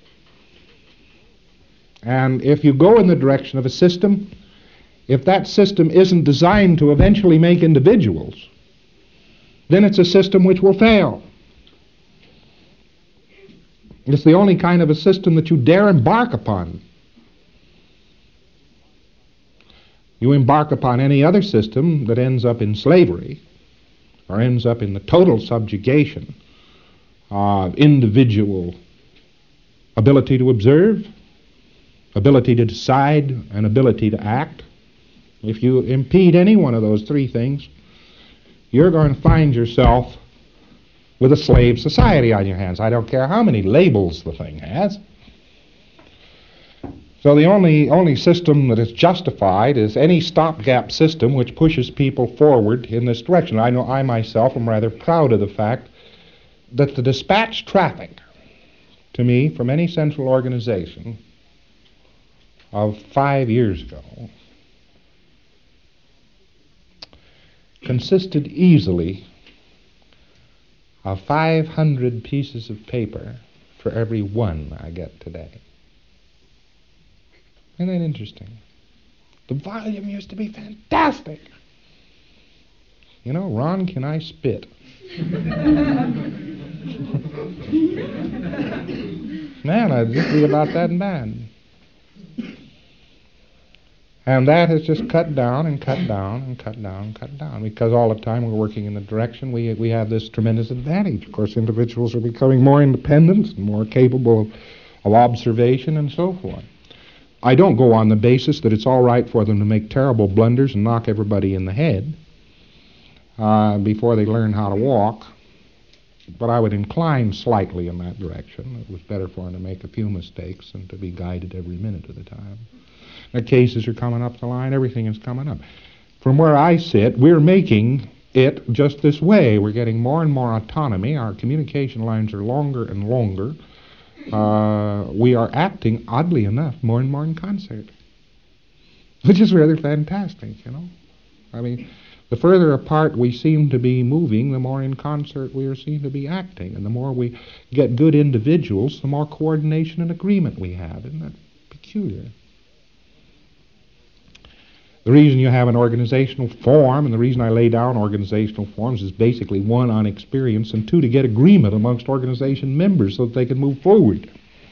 And if you go in the direction of a system, if that system isn't designed to eventually make individuals, then it's a system which will fail. It's the only kind of a system that you dare embark upon. You embark upon any other system that ends up in slavery or ends up in the total subjugation of individual ability to observe, ability to decide, and ability to act. If you impede any one of those 3 things, you're going to find yourself with a slave society on your hands. I don't care how many labels the thing has. So the only system that is justified is any stopgap system which pushes people forward in this direction. I know I myself am rather proud of the fact that the dispatch traffic to me from any central organization of 5 years ago consisted easily of 500 pieces of paper for every one I get today. Isn't that interesting? The volume used to be fantastic. You know, Ron, can I spit? Man, I'd just be about that bad. And that has just cut down and cut down and cut down and cut down, because all the time we're working in the direction we have this tremendous advantage. Of course, individuals are becoming more independent and more capable of observation and so forth. I don't go on the basis that it's all right for them to make terrible blunders and knock everybody in the head before they learn how to walk, but I would incline slightly in that direction. It was better for them to make a few mistakes than to be guided every minute of the time. The cases are coming up the line. Everything is coming up. From where I sit, we're making it just this way. We're getting more and more autonomy. Our communication lines are longer and longer. We are acting, oddly enough, more and more in concert, which is rather fantastic, you know. I mean, the further apart we seem to be moving, the more in concert we are seen to be acting. And the more we get good individuals, the more coordination and agreement we have. Isn't that peculiar? The reason you have an organizational form, and the reason I lay down organizational forms, is basically, one, on experience, and two, to get agreement amongst organization members so that they can move forward.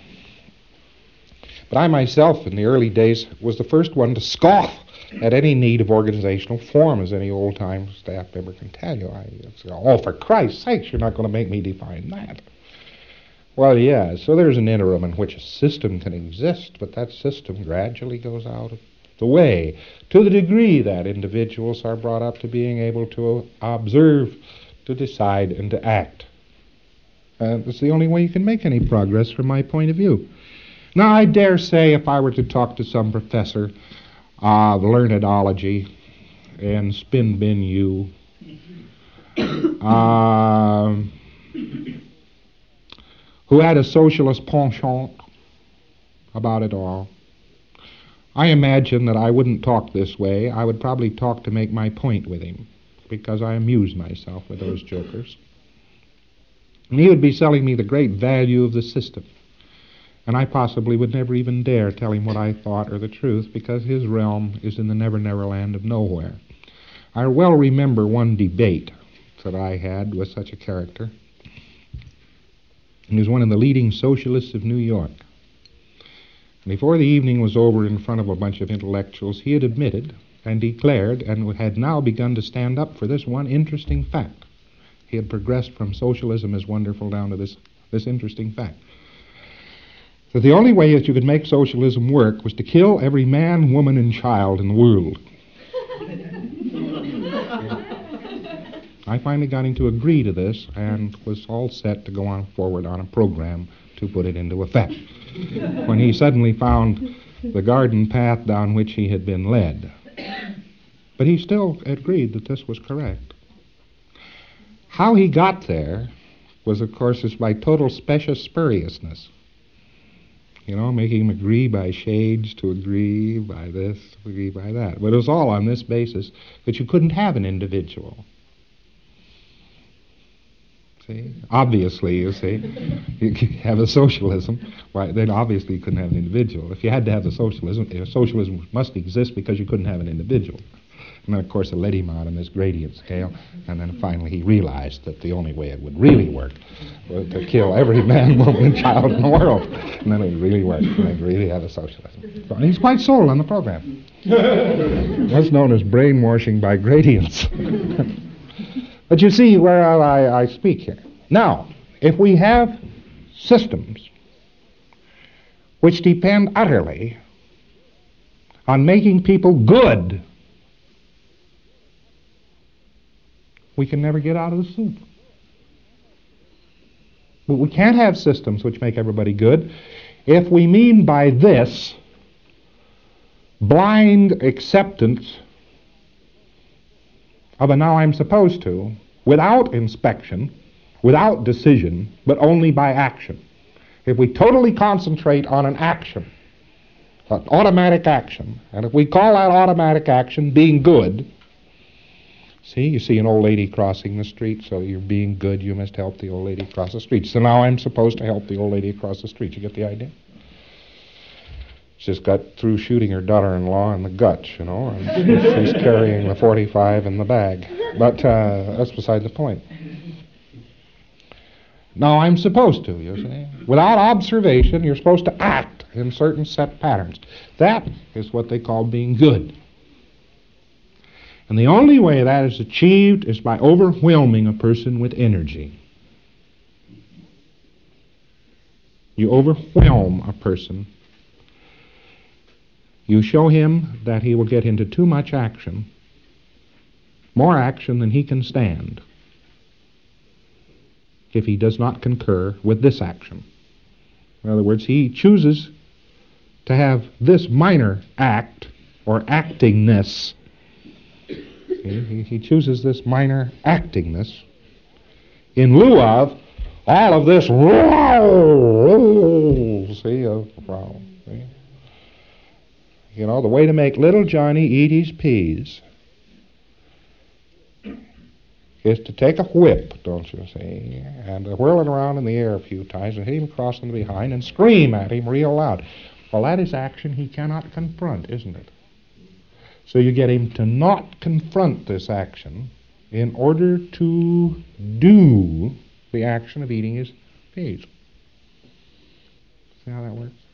But I myself, in the early days, was the first one to scoff at any need of organizational form, as any old-time staff member can tell you. I say, oh, for Christ's sakes, you're not going to make me define that. Well, yeah, so there's an interim in which a system can exist, but that system gradually goes out of the way to the degree that individuals are brought up to being able to observe, to decide, and to act. That's the only way you can make any progress from my point of view. Now, I dare say if I were to talk to some professor of learnedology and spin bin you, who had a socialist penchant about it all, I imagine that I wouldn't talk this way. I would probably talk to make my point with him, because I amuse myself with those jokers. And he would be selling me the great value of the system. And I possibly would never even dare tell him what I thought or the truth, because his realm is in the never-never land of nowhere. I well remember one debate that I had with such a character. He was one of the leading socialists of New York. And before the evening was over, in front of a bunch of intellectuals, he had admitted and declared and had now begun to stand up for this one interesting fact. He had progressed from socialism as wonderful down to this interesting fact. That the only way that you could make socialism work was to kill every man, woman, and child in the world. I finally got him to agree to this and was all set to go on forward on a program to put it into effect, when he suddenly found the garden path down which he had been led. But he still agreed that this was correct. How he got there was, of course, by total specious spuriousness. You know, making him agree by shades to agree by this, agree by that. But it was all on this basis that you couldn't have an individual. See? Obviously, you see, you have a socialism, why, then obviously you couldn't have an individual. If you had to have the socialism must exist because you couldn't have an individual. And then, of course, it led him out on this gradient scale, and then finally he realized that the only way it would really work was to kill every man, woman, and child in the world. And then it really worked, and they'd really have a socialism. So he's quite sold on the program. That's known as brainwashing by gradients. But you see where I speak here. Now, if we have systems which depend utterly on making people good, we can never get out of the soup. But we can't have systems which make everybody good if we mean by this blind acceptance of a now I'm supposed to, without inspection, without decision, but only by action. If we totally concentrate on an action, an automatic action, and if we call that automatic action being good, see, you see an old lady crossing the street, so you're being good, you must help the old lady cross the street. So now I'm supposed to help the old lady across the street. You get the idea? She's got through shooting her daughter-in-law in the guts, you know, and she's carrying the .45 in the bag. But that's beside the point. Now I'm supposed to, you see. Without observation, you're supposed to act in certain set patterns. That is what they call being good. And the only way that is achieved is by overwhelming a person with energy. You overwhelm a person. You show him that he will get into too much action, more action than he can stand, if he does not concur with this action. In other words, he chooses to have this minor act, or actingness. He chooses this minor actingness in lieu of all of this, see, of the problem. See? You know, the way to make little Johnny eat his peas is to take a whip, don't you see, and whirl it around in the air a few times and hit him across from behind and scream at him real loud. Well, that is action he cannot confront, isn't it? So you get him to not confront this action in order to do the action of eating his peas. See how that works?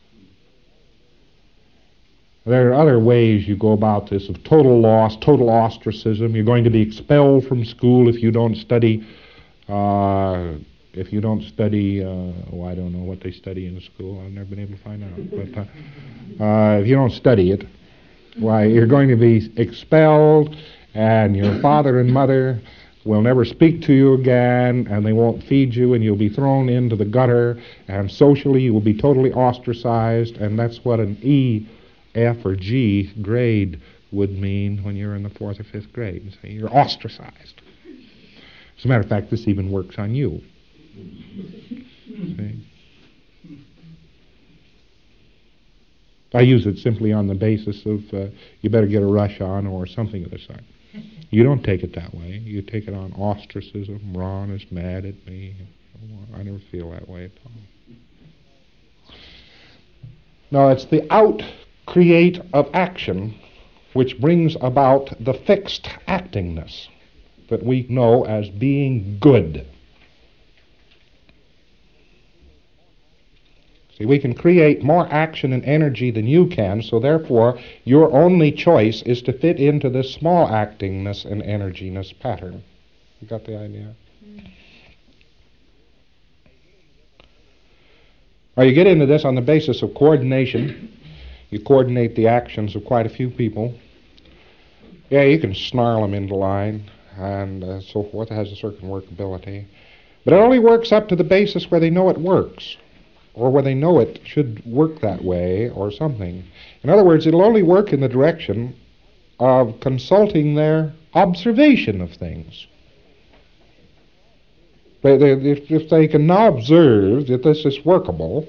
There are other ways you go about this, of total loss, total ostracism. You're going to be expelled from school if you don't study. I don't know what they study in the school. I've never been able to find out. But if you don't study it, why, you're going to be expelled, and your father and mother will never speak to you again, and they won't feed you, and you'll be thrown into the gutter, and socially you will be totally ostracized, and that's what an E, F, or G grade would mean when you're in the 4th or 5th grade. So you're ostracized. As a matter of fact, this even works on you. See? I use it simply on the basis of you better get a rush on or something of the sort. You don't take it that way. You take it on ostracism. Ron is mad at me. I never feel that way at all. No, it's the out-create of action which brings about the fixed actingness that we know as being good. See, we can create more action and energy than you can, so therefore your only choice is to fit into this small actingness and energiness pattern. You got the idea? Well, you get into this on the basis of coordination. You coordinate the actions of quite a few people. Yeah, you can snarl them into line and so forth. It has a certain workability. But it only works up to the basis where they know it works, or where they know it should work that way, or something. In other words, it'll only work in the direction of consulting their observation of things. If they can now observe that this is workable,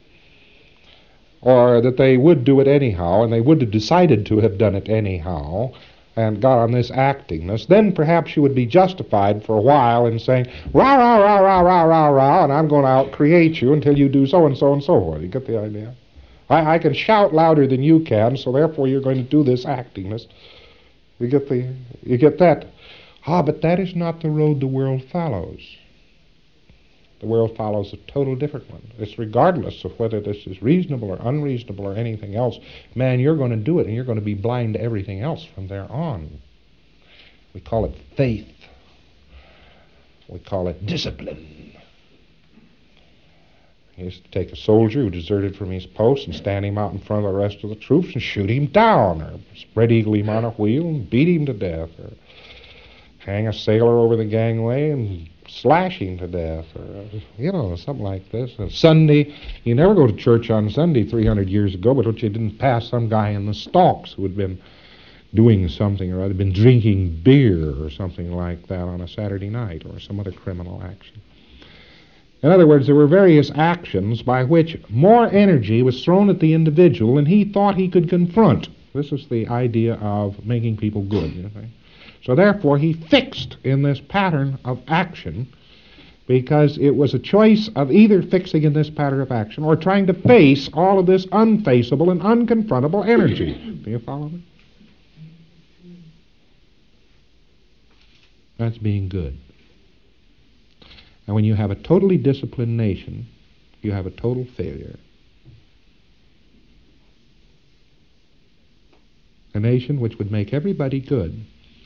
or that they would do it anyhow, and they would have decided to have done it anyhow, and got on this actingness, then perhaps you would be justified for a while in saying, rah, rah, rah, rah, rah, rah, rah, and I'm going to out-create you until you do so and so and so forth. You get the idea? I can shout louder than you can, so therefore you're going to do this actingness. You get that? But that is not the road the world follows. The world follows a total different one. It's regardless of whether this is reasonable or unreasonable or anything else. Man, you're going to do it, and you're going to be blind to everything else from there on. We call it faith. We call it discipline. He used to take a soldier who deserted from his post and stand him out in front of the rest of the troops and shoot him down, or spread eagle him on a wheel and beat him to death, or hang a sailor over the gangway and slash him to death, or, something like this. And Sunday, you never go to church on Sunday 300 years ago, but you didn't pass some guy in the stocks who had been doing something or other, been drinking beer or something like that on a Saturday night, or some other criminal action. In other words, there were various actions by which more energy was thrown at the individual than he thought he could confront. This is the idea of making people good, you know. So therefore, he fixed in this pattern of action, because it was a choice of either fixing in this pattern of action or trying to face all of this unfaceable and unconfrontable energy. Do you follow me? That's being good. And when you have a totally disciplined nation, you have a total failure. A nation which would make everybody good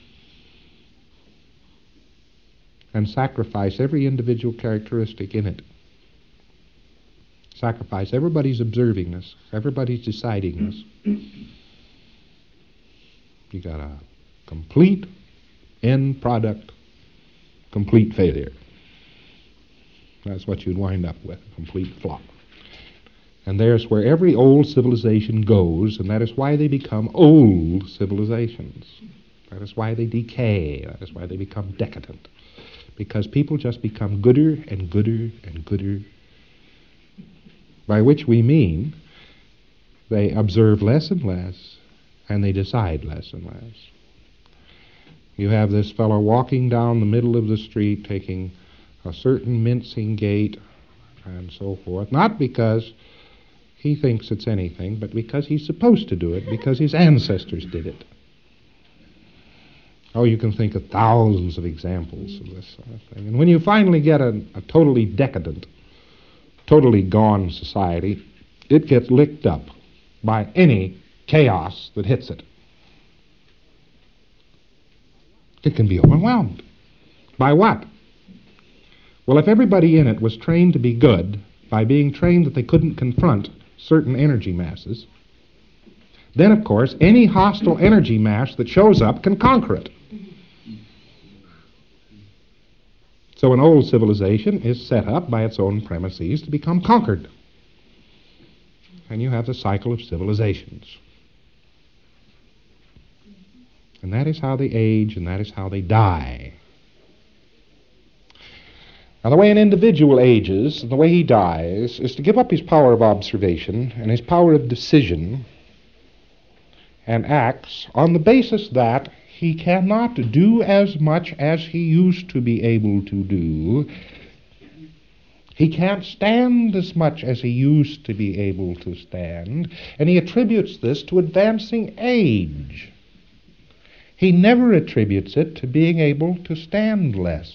and sacrifice every individual characteristic in it. Sacrifice everybody's observingness, everybody's decidingness. You got a complete end product, complete failure. That's what you'd wind up with, a complete flop. And there's where every old civilization goes, and that is why they become old civilizations. That is why they decay. That is why they become decadent. Because people just become gooder and gooder and gooder, by which we mean they observe less and less, and they decide less and less. You have this fellow walking down the middle of the street, taking a certain mincing gait, and so forth, not because he thinks it's anything, but because he's supposed to do it, because his ancestors did it. Oh, you can think of thousands of examples of this sort of thing. And when you finally get a totally decadent, totally gone society, it gets licked up by any chaos that hits it. It can be overwhelmed. By what? Well, if everybody in it was trained to be good by being trained that they couldn't confront certain energy masses, then, of course, any hostile energy mass that shows up can conquer it. So an old civilization is set up by its own premises to become conquered. And you have the cycle of civilizations. And that is how they age, and that is how they die. Now, the way an individual ages, and the way he dies, is to give up his power of observation and his power of decision, and acts on the basis that he cannot do as much as he used to be able to do. He can't stand as much as he used to be able to stand, and he attributes this to advancing age. He never attributes it to being able to stand less.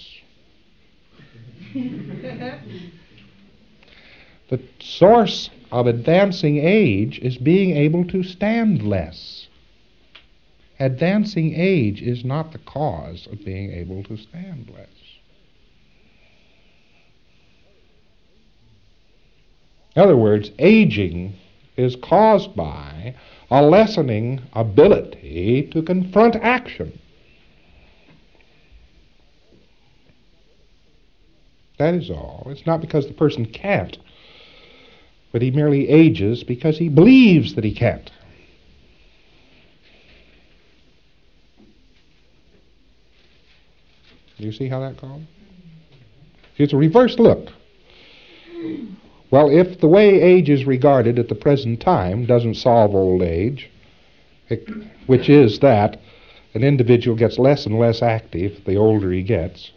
The source of advancing age is being able to stand less. Advancing age is not the cause of being able to stand less. In other words, aging is caused by a lessening ability to confront action. That is all. It's not because the person can't, but he merely ages because he believes that he can't. Do you see how that goes? It's a reverse look. Well, if the way age is regarded at the present time doesn't solve old age, which is that an individual gets less and less active the older he gets.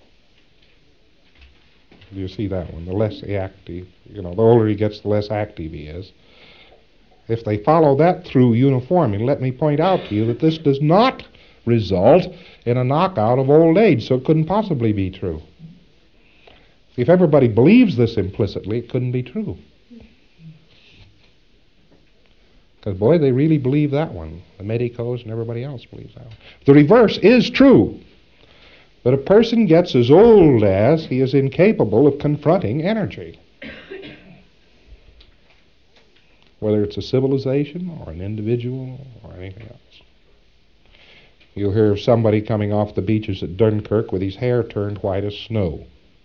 Do you see that one? The less active, the older he gets, the less active he is. If they follow that through uniformly, let me point out to you that this does not result in a knockout of old age, so it couldn't possibly be true. If everybody believes this implicitly, it couldn't be true. Because, boy, they really believe that one. The medicos and everybody else believes that one. The reverse is true. That a person gets as old as he is incapable of confronting energy. Whether it's a civilization or an individual or anything else. You'll hear of somebody coming off the beaches at Dunkirk with his hair turned white as snow.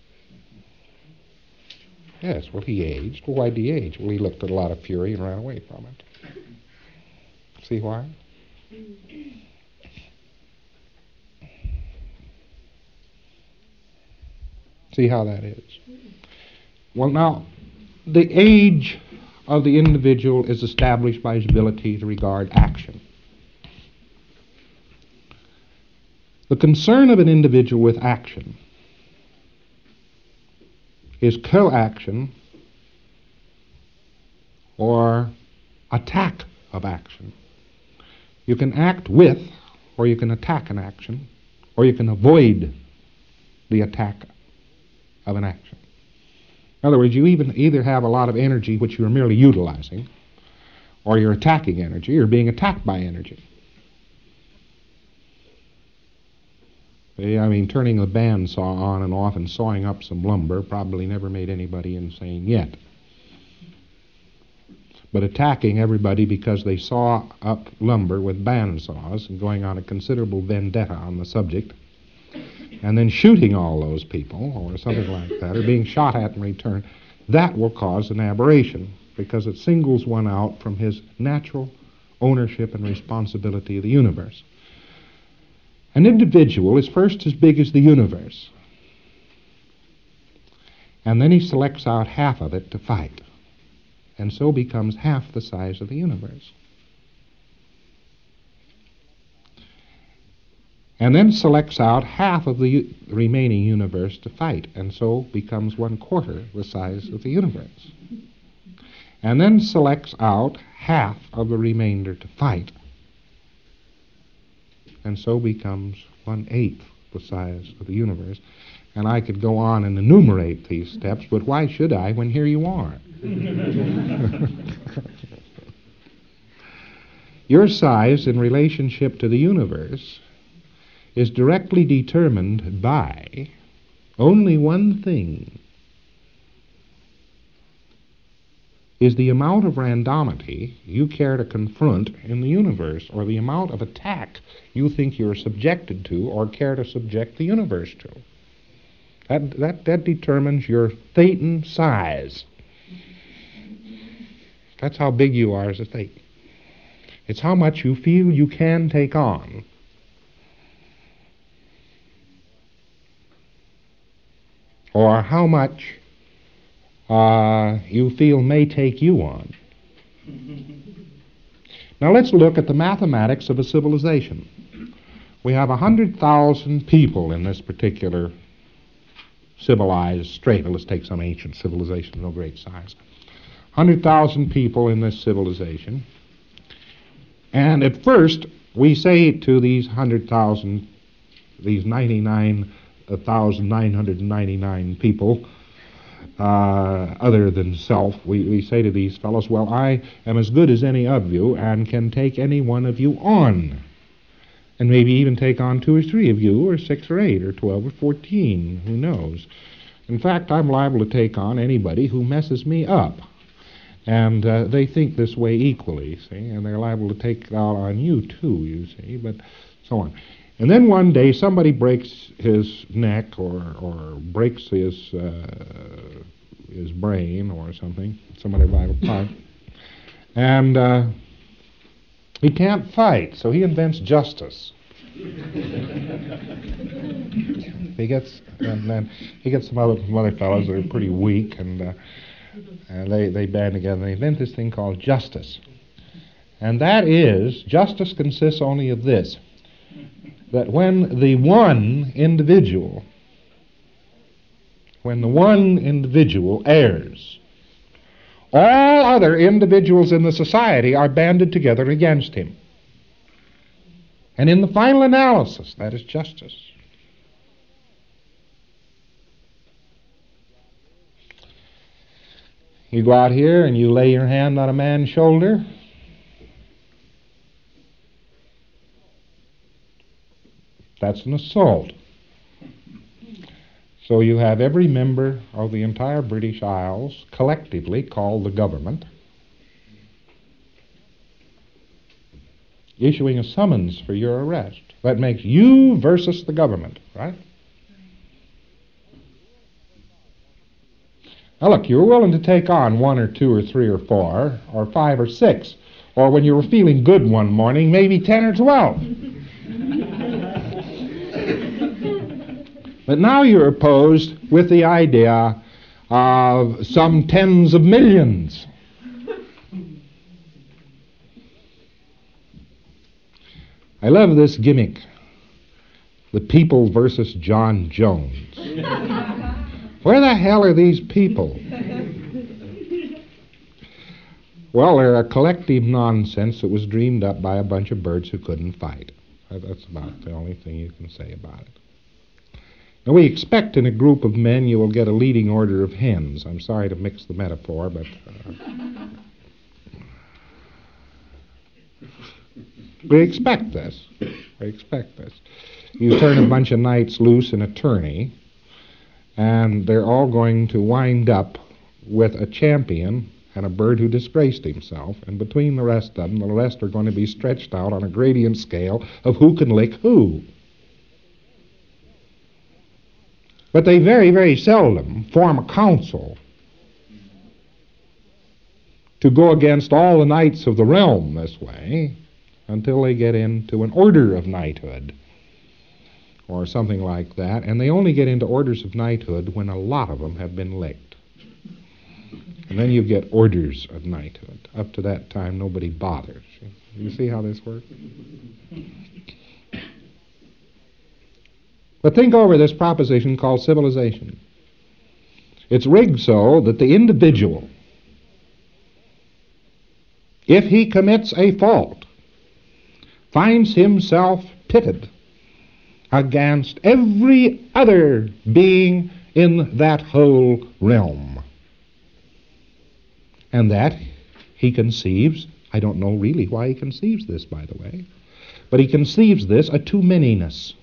Yes, well, he aged. Well, why did he age? Well, he looked at a lot of fury and ran away from it. See why? See how that is? Well, now, the age of the individual is established by his ability to regard action. The concern of an individual with action is coaction or attack of action. You can act with, or you can attack an action, or you can avoid the attack of an action. In other words, you either have a lot of energy which you're merely utilizing, or you're attacking energy, or being attacked by energy. Turning the bandsaw on and off and sawing up some lumber probably never made anybody insane yet. But attacking everybody because they saw up lumber with bandsaws and going on a considerable vendetta on the subject, and then shooting all those people or something like that, or being shot at in return, that will cause an aberration. because it singles one out from his natural ownership and responsibility of the universe. An individual is first as big as the universe, and then he selects out half of it to fight, and so becomes half the size of the universe. And then selects out half of the remaining universe to fight, and so becomes 1/4 the size of the universe. And then selects out half of the remainder to fight, and so becomes 1/8 the size of the universe. And I could go on and enumerate these steps, but why should I when here you are? Your size in relationship to the universe is directly determined by only one thing: is the amount of randomity you care to confront in the universe, or the amount of attack you think you're subjected to or care to subject the universe to. That determines your thetan size. That's how big you are as a thetan. It's how much you feel you can take on. Or how much you feel may take you on. Now let's look at the mathematics of a civilization. We have 100,000 people in this particular civilized strata. Let's take some ancient civilization of no great size. 100,000 people in this civilization. And at first, we say to these 100,000, these 99,999 people, other than self, we say to these fellows, well, I am as good as any of you and can take any one of you on. And maybe even take on 2 or 3 of you, or 6 or 8, or 12 or 14, who knows. In fact, I'm liable to take on anybody who messes me up. And they think this way equally, see, and they're liable to take it out on you too, you see, but so on. And then one day somebody breaks his neck or breaks his brain or something, some other vital part, and he can't fight, so he invents justice. He gets some other fellows that are pretty weak, and they band together and they invent this thing called justice. And that is, justice consists only of this: that when the one individual errs, all other individuals in the society are banded together against him. And in the final analysis, that is justice. You go out here and you lay your hand on a man's shoulder. That's an assault. So you have every member of the entire British Isles collectively called the government issuing a summons for your arrest. That makes you versus the government, right? Now look, you were willing to take on 1 or 2 or 3 or 4 or 5 or 6, or when you were feeling good one morning, maybe 10 or 12. But now you're opposed with the idea of some tens of millions. I love this gimmick, the people versus John Jones. Where the hell are these people? Well, they're a collective nonsense that was dreamed up by a bunch of birds who couldn't fight. That's about the only thing you can say about it. Now, we expect in a group of men you will get a leading order of hens. I'm sorry to mix the metaphor, but we expect this. We expect this. You turn a bunch of knights loose in a tourney, and they're all going to wind up with a champion and a bird who disgraced himself, and between the rest of them, the rest are going to be stretched out on a gradient scale of who can lick who. But they very, very seldom form a council to go against all the knights of the realm this way until they get into an order of knighthood or something like that, and they only get into orders of knighthood when a lot of them have been licked. And then you get orders of knighthood. Up to that time, nobody bothers. You see how this works? But think over this proposition called civilization. It's rigged so that the individual, if he commits a fault, finds himself pitted against every other being in that whole realm. And that he conceives, I don't know really why he conceives this, by the way, but he conceives this a too-manyness.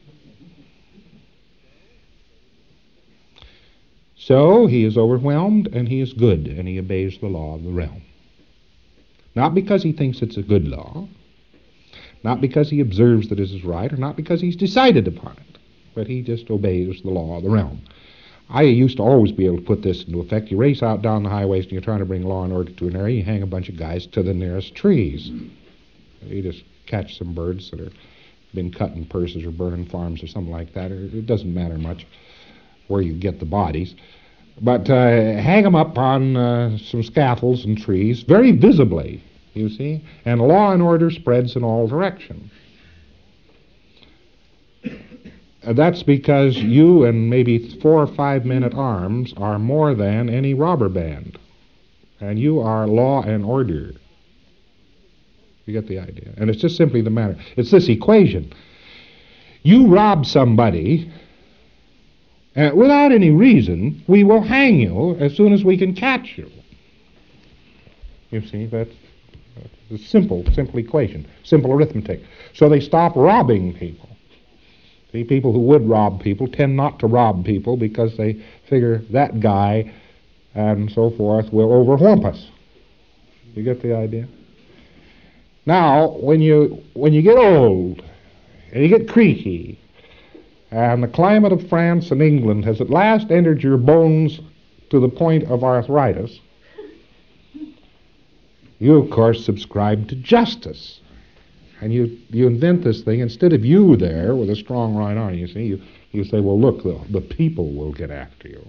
So he is overwhelmed and he is good and he obeys the law of the realm. Not because he thinks it's a good law, not because he observes that it is right, or not because he's decided upon it, but he just obeys the law of the realm. I used to always be able to put this into effect. You race out down the highways and you're trying to bring law and order to an area, you hang a bunch of guys to the nearest trees. You just catch some birds that have been cut in purses or burning farms or something like that. It doesn't matter much where you get the bodies. But hang them up on some scaffolds and trees, very visibly, you see, and law and order spreads in all directions. That's because you and maybe 4 or 5 men at arms are more than any robber band. And you are law and order. You get the idea. And it's just simply the matter. It's this equation. You rob somebody, without any reason, we will hang you as soon as we can catch you. You see, that's a simple equation, simple arithmetic. So they stop robbing people. See, people who would rob people tend not to rob people because they figure that guy and so forth will overwhelm us. You get the idea? Now, when you get old and you get creaky, and the climate of France and England has at last entered your bones to the point of arthritis, you, of course, subscribe to justice. And you invent this thing. Instead of you there with a strong right arm, you see, you say, well, look, the people will get after you.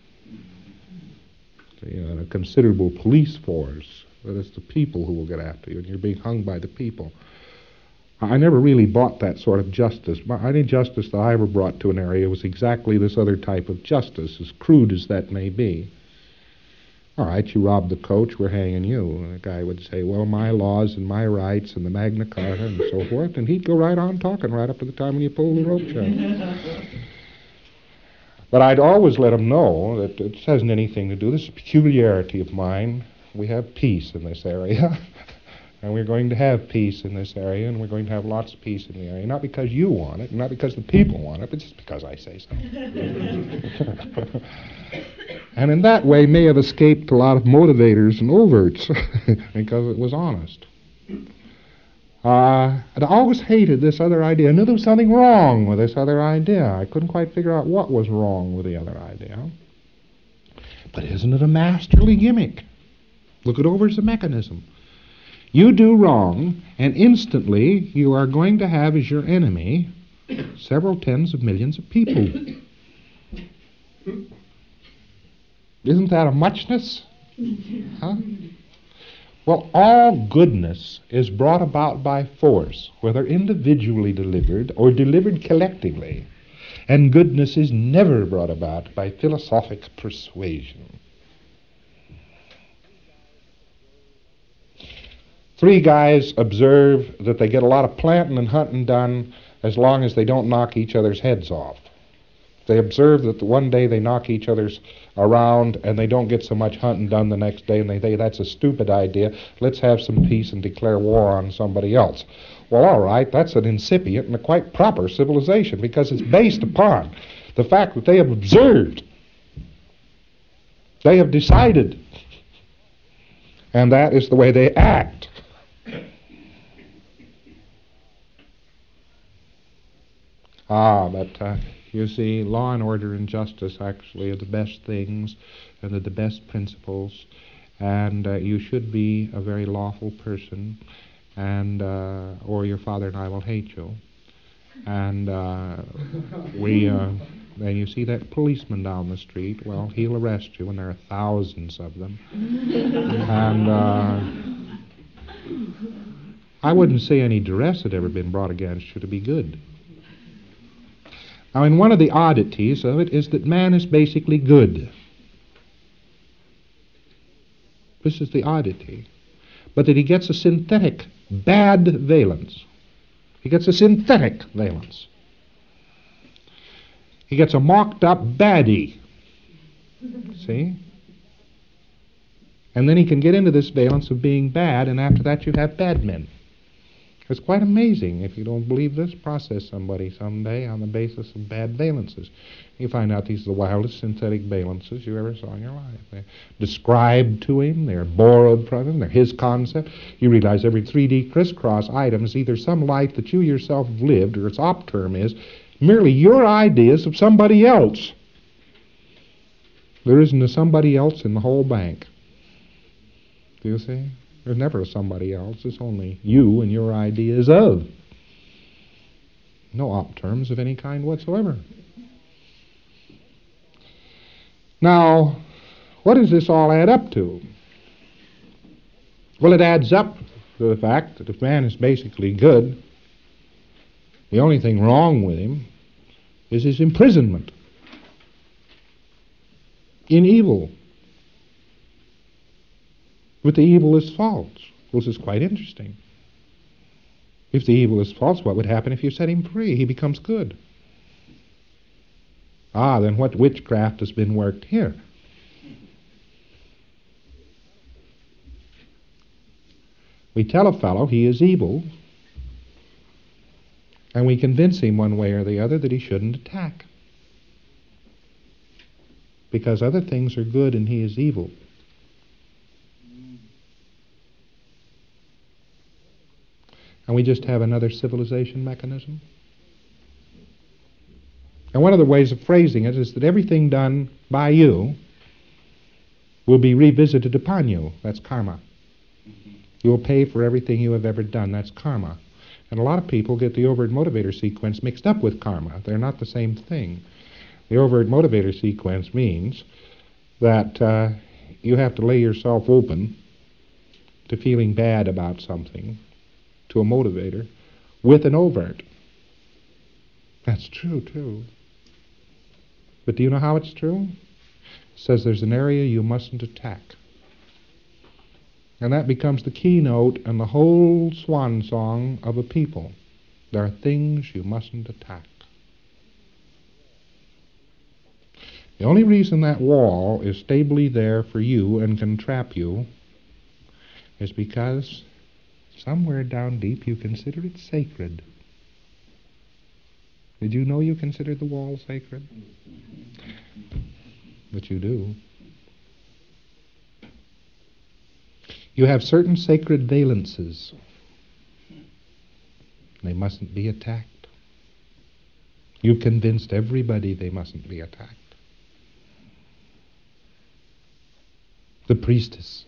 See, a considerable police force, that it's the people who will get after you, and you're being hung by the people. I never really bought that sort of justice. Any justice that I ever brought to an area was exactly this other type of justice, as crude as that may be. All right, you robbed the coach, we're hanging you. And the guy would say, well, my laws and my rights and the Magna Carta and so forth, and he'd go right on talking right up to the time when you pull the rope shut. But I'd always let him know that it hasn't anything to do. This is a peculiarity of mine. We have peace in this area. And we're going to have peace in this area, and we're going to have lots of peace in the area. Not because you want it, not because the people want it, but just because I say so. And in that way may have escaped a lot of motivators and overts because it was honest. And I always hated this other idea. I knew there was something wrong with this other idea. I couldn't quite figure out what was wrong with the other idea. But isn't it a masterly gimmick? Look it over as a mechanism. You do wrong, and instantly you are going to have as your enemy several tens of millions of people. Isn't that a muchness? Huh? Well, all goodness is brought about by force, whether individually delivered or delivered collectively. And goodness is never brought about by philosophic persuasion. 3 guys observe that they get a lot of planting and hunting done as long as they don't knock each other's heads off. They observe that one day they knock each other's around and they don't get so much hunting done the next day, and they think that's a stupid idea. Let's have some peace and declare war on somebody else. Well, all right, that's an incipient and a quite proper civilization because it's based upon the fact that they have observed. They have decided. And that is the way they act. But you see, law and order and justice actually are the best things and are the best principles, and you should be a very lawful person, and or your father and I will hate you. And then you see that policeman down the street, well, he'll arrest you, and there are thousands of them. And I wouldn't say any duress had ever been brought against you to be good. Now, and one of the oddities of it is that man is basically good. This is the oddity. But that he gets a synthetic bad valence. He gets a synthetic valence. He gets a mocked-up baddie. See? And then he can get into this valence of being bad, and after that you have bad men. It's quite amazing. If you don't believe this, process somebody someday on the basis of bad valences. You find out these are the wildest synthetic valences you ever saw in your life. They're described to him, they're borrowed from him, they're his concept. You realize every 3D crisscross item is either some life that you yourself have lived, or its op term is merely your ideas of somebody else. There isn't a somebody else in the whole bank. Do you see? There's never a somebody else. It's only you and your ideas of. No op terms of any kind whatsoever. Now, what does this all add up to? Well, it adds up to the fact that if man is basically good, the only thing wrong with him is his imprisonment in evil, with the evil is false. Well, this is quite interesting. If the evil is false, what would happen if you set him free? He becomes good. Ah, then what witchcraft has been worked here? We tell a fellow he is evil, and we convince him one way or the other that he shouldn't attack, because other things are good and he is evil. And we just have another civilization mechanism. And one of the ways of phrasing it is that everything done by you will be revisited upon you. That's karma. You will pay for everything you have ever done. That's karma. And a lot of people get the overt motivator sequence mixed up with karma. They're not the same thing. The overt motivator sequence means that you have to lay yourself open to feeling bad about something, to a motivator, with an overt. That's true, too. But do you know how it's true? It says there's an area you mustn't attack. And that becomes the keynote and the whole swan song of a people. There are things you mustn't attack. The only reason that wall is stably there for you and can trap you is because somewhere down deep you consider it sacred. Did you know you considered the wall sacred? But you do. You have certain sacred valences. They mustn't be attacked. You've convinced everybody they mustn't be attacked. The priestess.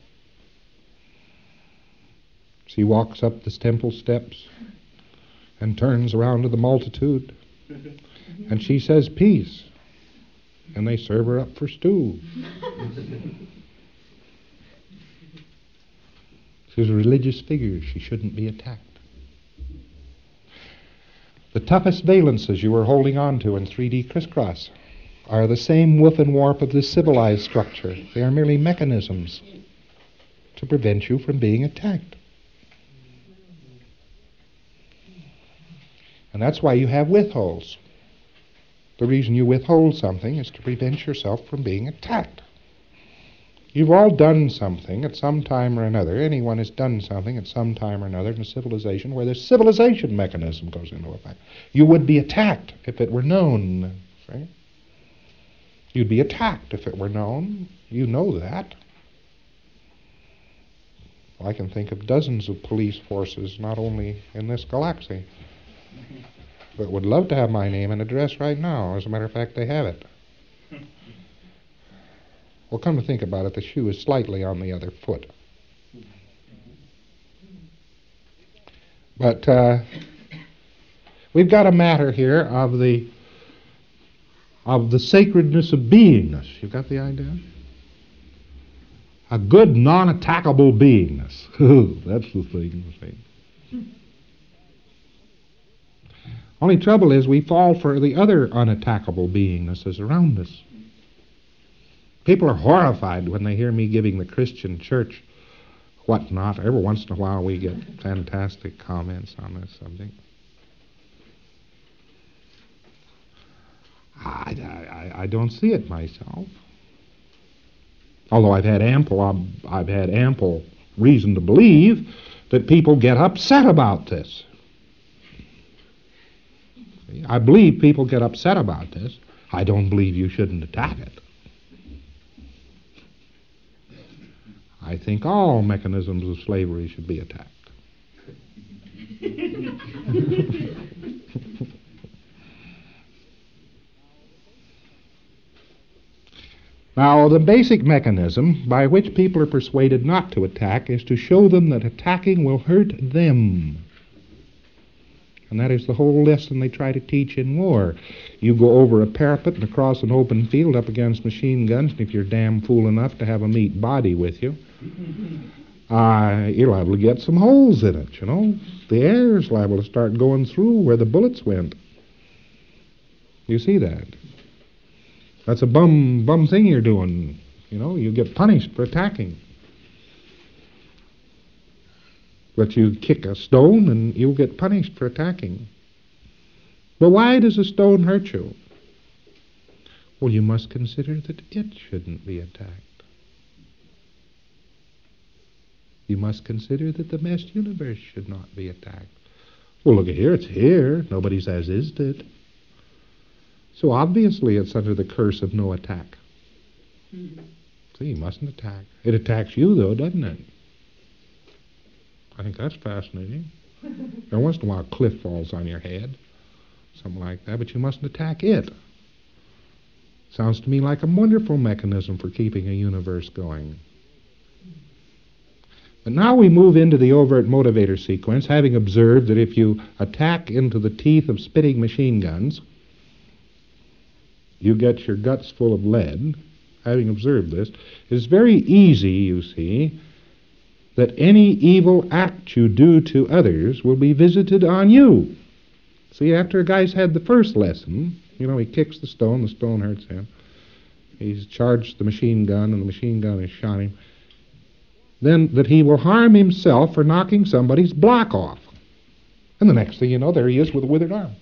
She walks up the temple steps and turns around to the multitude, and she says, "Peace." And they serve her up for stew. She's a religious figure. She shouldn't be attacked. The toughest valences you are holding on to in 3D crisscross are the same woof and warp of this civilized structure. They are merely mechanisms to prevent you from being attacked. And that's why you have withholds. The reason you withhold something is to prevent yourself from being attacked. You've all done something at some time or another. Anyone has done something at some time or another in a civilization where the civilization mechanism goes into effect. You would be attacked if it were known. Right? You'd be attacked if it were known. You know that. I can think of dozens of police forces, not only in this galaxy, but would love to have my name and address right now. As a matter of fact, they have it. Well, come to think about it, the shoe is slightly on the other foot. But we've got a matter here of the sacredness of beingness. You got the idea? A good, non-attackable beingness. That's the thing. Only trouble is we fall for the other unattackable beingnesses around us. People are horrified when they hear me giving the Christian church whatnot. Every once in a while we get fantastic comments on this subject. I don't see it myself. Although I've had ample reason to believe that people get upset about this. I believe people get upset about this. I don't believe you shouldn't attack it. I think all mechanisms of slavery should be attacked. Now, the basic mechanism by which people are persuaded not to attack is to show them that attacking will hurt them. And that is the whole lesson they try to teach in war. You go over a parapet and across an open field up against machine guns, and if you're damn fool enough to have a meat body with you, you're liable to get some holes in it, you know. The air's liable to start going through where the bullets went. You see that? That's a bum thing you're doing. You know, you get punished for attacking. But you kick a stone and you'll get punished for attacking. But why does a stone hurt you? Well, you must consider that it shouldn't be attacked. You must consider that the vast universe should not be attacked. Well, look here, it's here. Nobody says isn't it. So obviously it's under the curse of no attack. So you mustn't attack. It attacks you, though, doesn't it? I think that's fascinating. Every once in a while a cliff falls on your head, something like that, but you mustn't attack it. Sounds to me like a wonderful mechanism for keeping a universe going. But now we move into the overt motivator sequence, having observed that if you attack into the teeth of spitting machine guns, you get your guts full of lead. Having observed this, it's very easy, you see, that any evil act you do to others will be visited on you. See, after a guy's had the first lesson, you know, he kicks the stone hurts him. He's charged the machine gun, and the machine gun has shot him. Then that he will harm himself for knocking somebody's block off. And the next thing you know, there he is with a withered arm.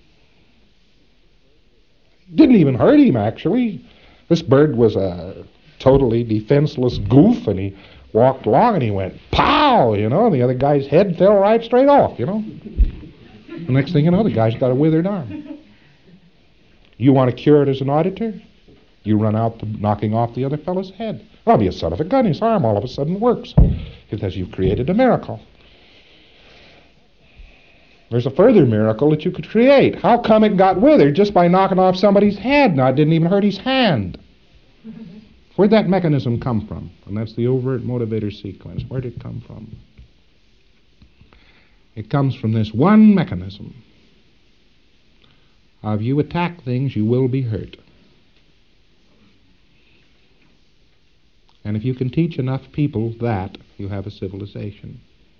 Didn't even hurt him, actually. This bird was a totally defenseless goof, and he walked along and he went, pow, you know, and the other guy's head fell right straight off, you know. The next thing you know, the guy's got a withered arm. You want to cure it as an auditor? You run out knocking off the other fellow's head. I'll be a son of a gun, his arm all of a sudden works. Because you've created a miracle. There's a further miracle that you could create. How come it got withered just by knocking off somebody's head? Now, it didn't even hurt his hand. Where'd that mechanism come from? And that's the overt motivator sequence. Where'd it come from? It comes from this one mechanism. If you attack things, you will be hurt. And if you can teach enough people that, you have a civilization.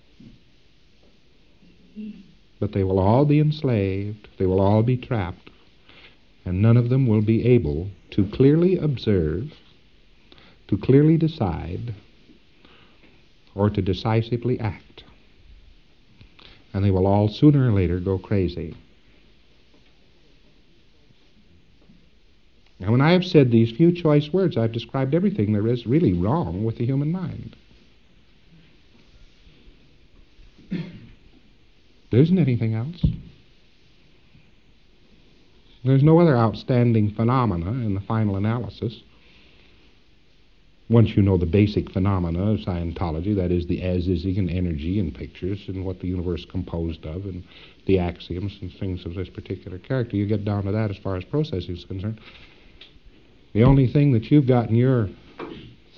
But they will all be enslaved, they will all be trapped, and none of them will be able to clearly observe, to clearly decide, or to decisively act. And they will all sooner or later go crazy. Now, when I have said these few choice words, I've described everything there is really wrong with the human mind. There isn't anything else. There's no other outstanding phenomena in the final analysis. Once you know the basic phenomena of Scientology, that is the as-ising and energy and pictures and what the universe is composed of and the axioms and things of this particular character, you get down to that as far as processing is concerned. The only thing that you've got in your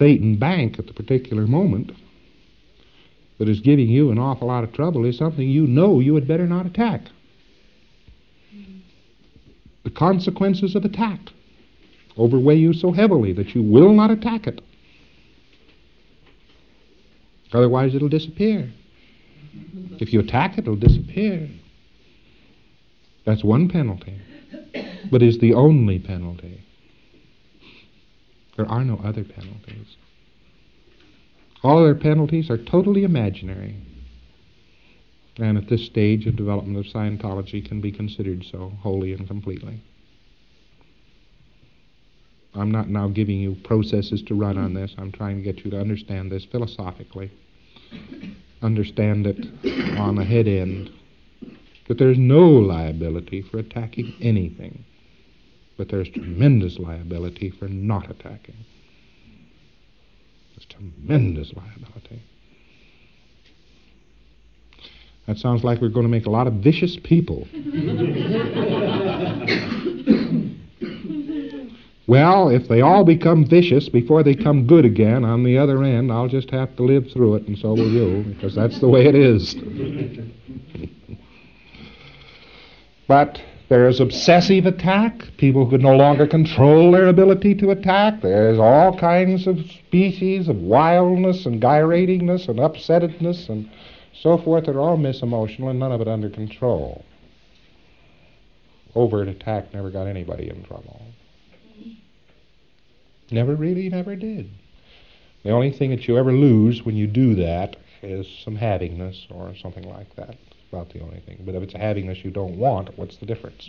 Thetan Bank at the particular moment that is giving you an awful lot of trouble is something you know you had better not attack. The consequences of attack overweigh you so heavily that you will not attack it. Otherwise it'll disappear. If you attack it, it'll disappear. That's one penalty, but is the only penalty. There are no other penalties. All other penalties are totally imaginary, and at this stage of development of Scientology can be considered so wholly and completely. I'm not now giving you processes to run on this. I'm trying to get you to understand this philosophically. Understand it on a head end. That there's no liability for attacking anything. But there's tremendous liability for not attacking. There's tremendous liability. That sounds like we're going to make a lot of vicious people. Well, if they all become vicious before they come good again on the other end, I'll just have to live through it, and so will you, because that's the way it is. But there is obsessive attack. People who can no longer control their ability to attack. There's all kinds of species of wildness and gyratingness and upsettedness and so forth. They're all misemotional and none of it under control. Overt attack never got anybody in trouble. Never did. The only thing that you ever lose when you do that is some havingness or something like that. It's about the only thing. But if it's a havingness you don't want, what's the difference?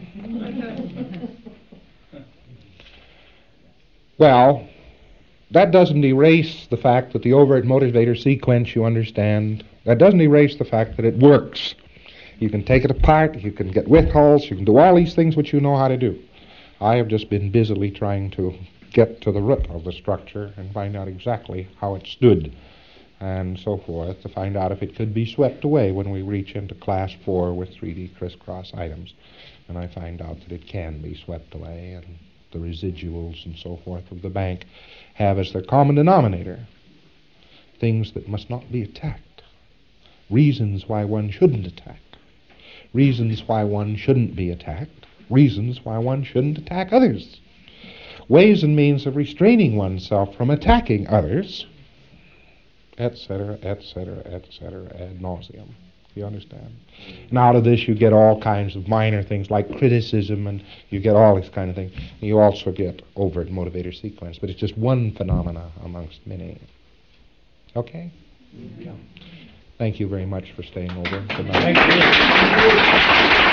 Well, that doesn't erase the fact that the overt motivator sequence, you understand, that doesn't erase the fact that it works. You can take it apart, you can get witholds, you can do all these things which you know how to do. I have just been busily trying to get to the root of the structure and find out exactly how it stood and so forth, to find out if it could be swept away when we reach into class 4 with 3D crisscross items. And I find out that it can be swept away, and the residuals and so forth of the bank have as their common denominator things that must not be attacked, reasons why one shouldn't attack, reasons why one shouldn't be attacked, reasons why one shouldn't attack others, ways and means of restraining oneself from attacking others, etc., etc., etc., ad nauseum. You understand? And out of this you get all kinds of minor things like criticism, and you get all this kind of thing. You also get overt motivator sequence, but it's just one phenomena amongst many. Okay? Yeah. Thank you very much for staying over tonight.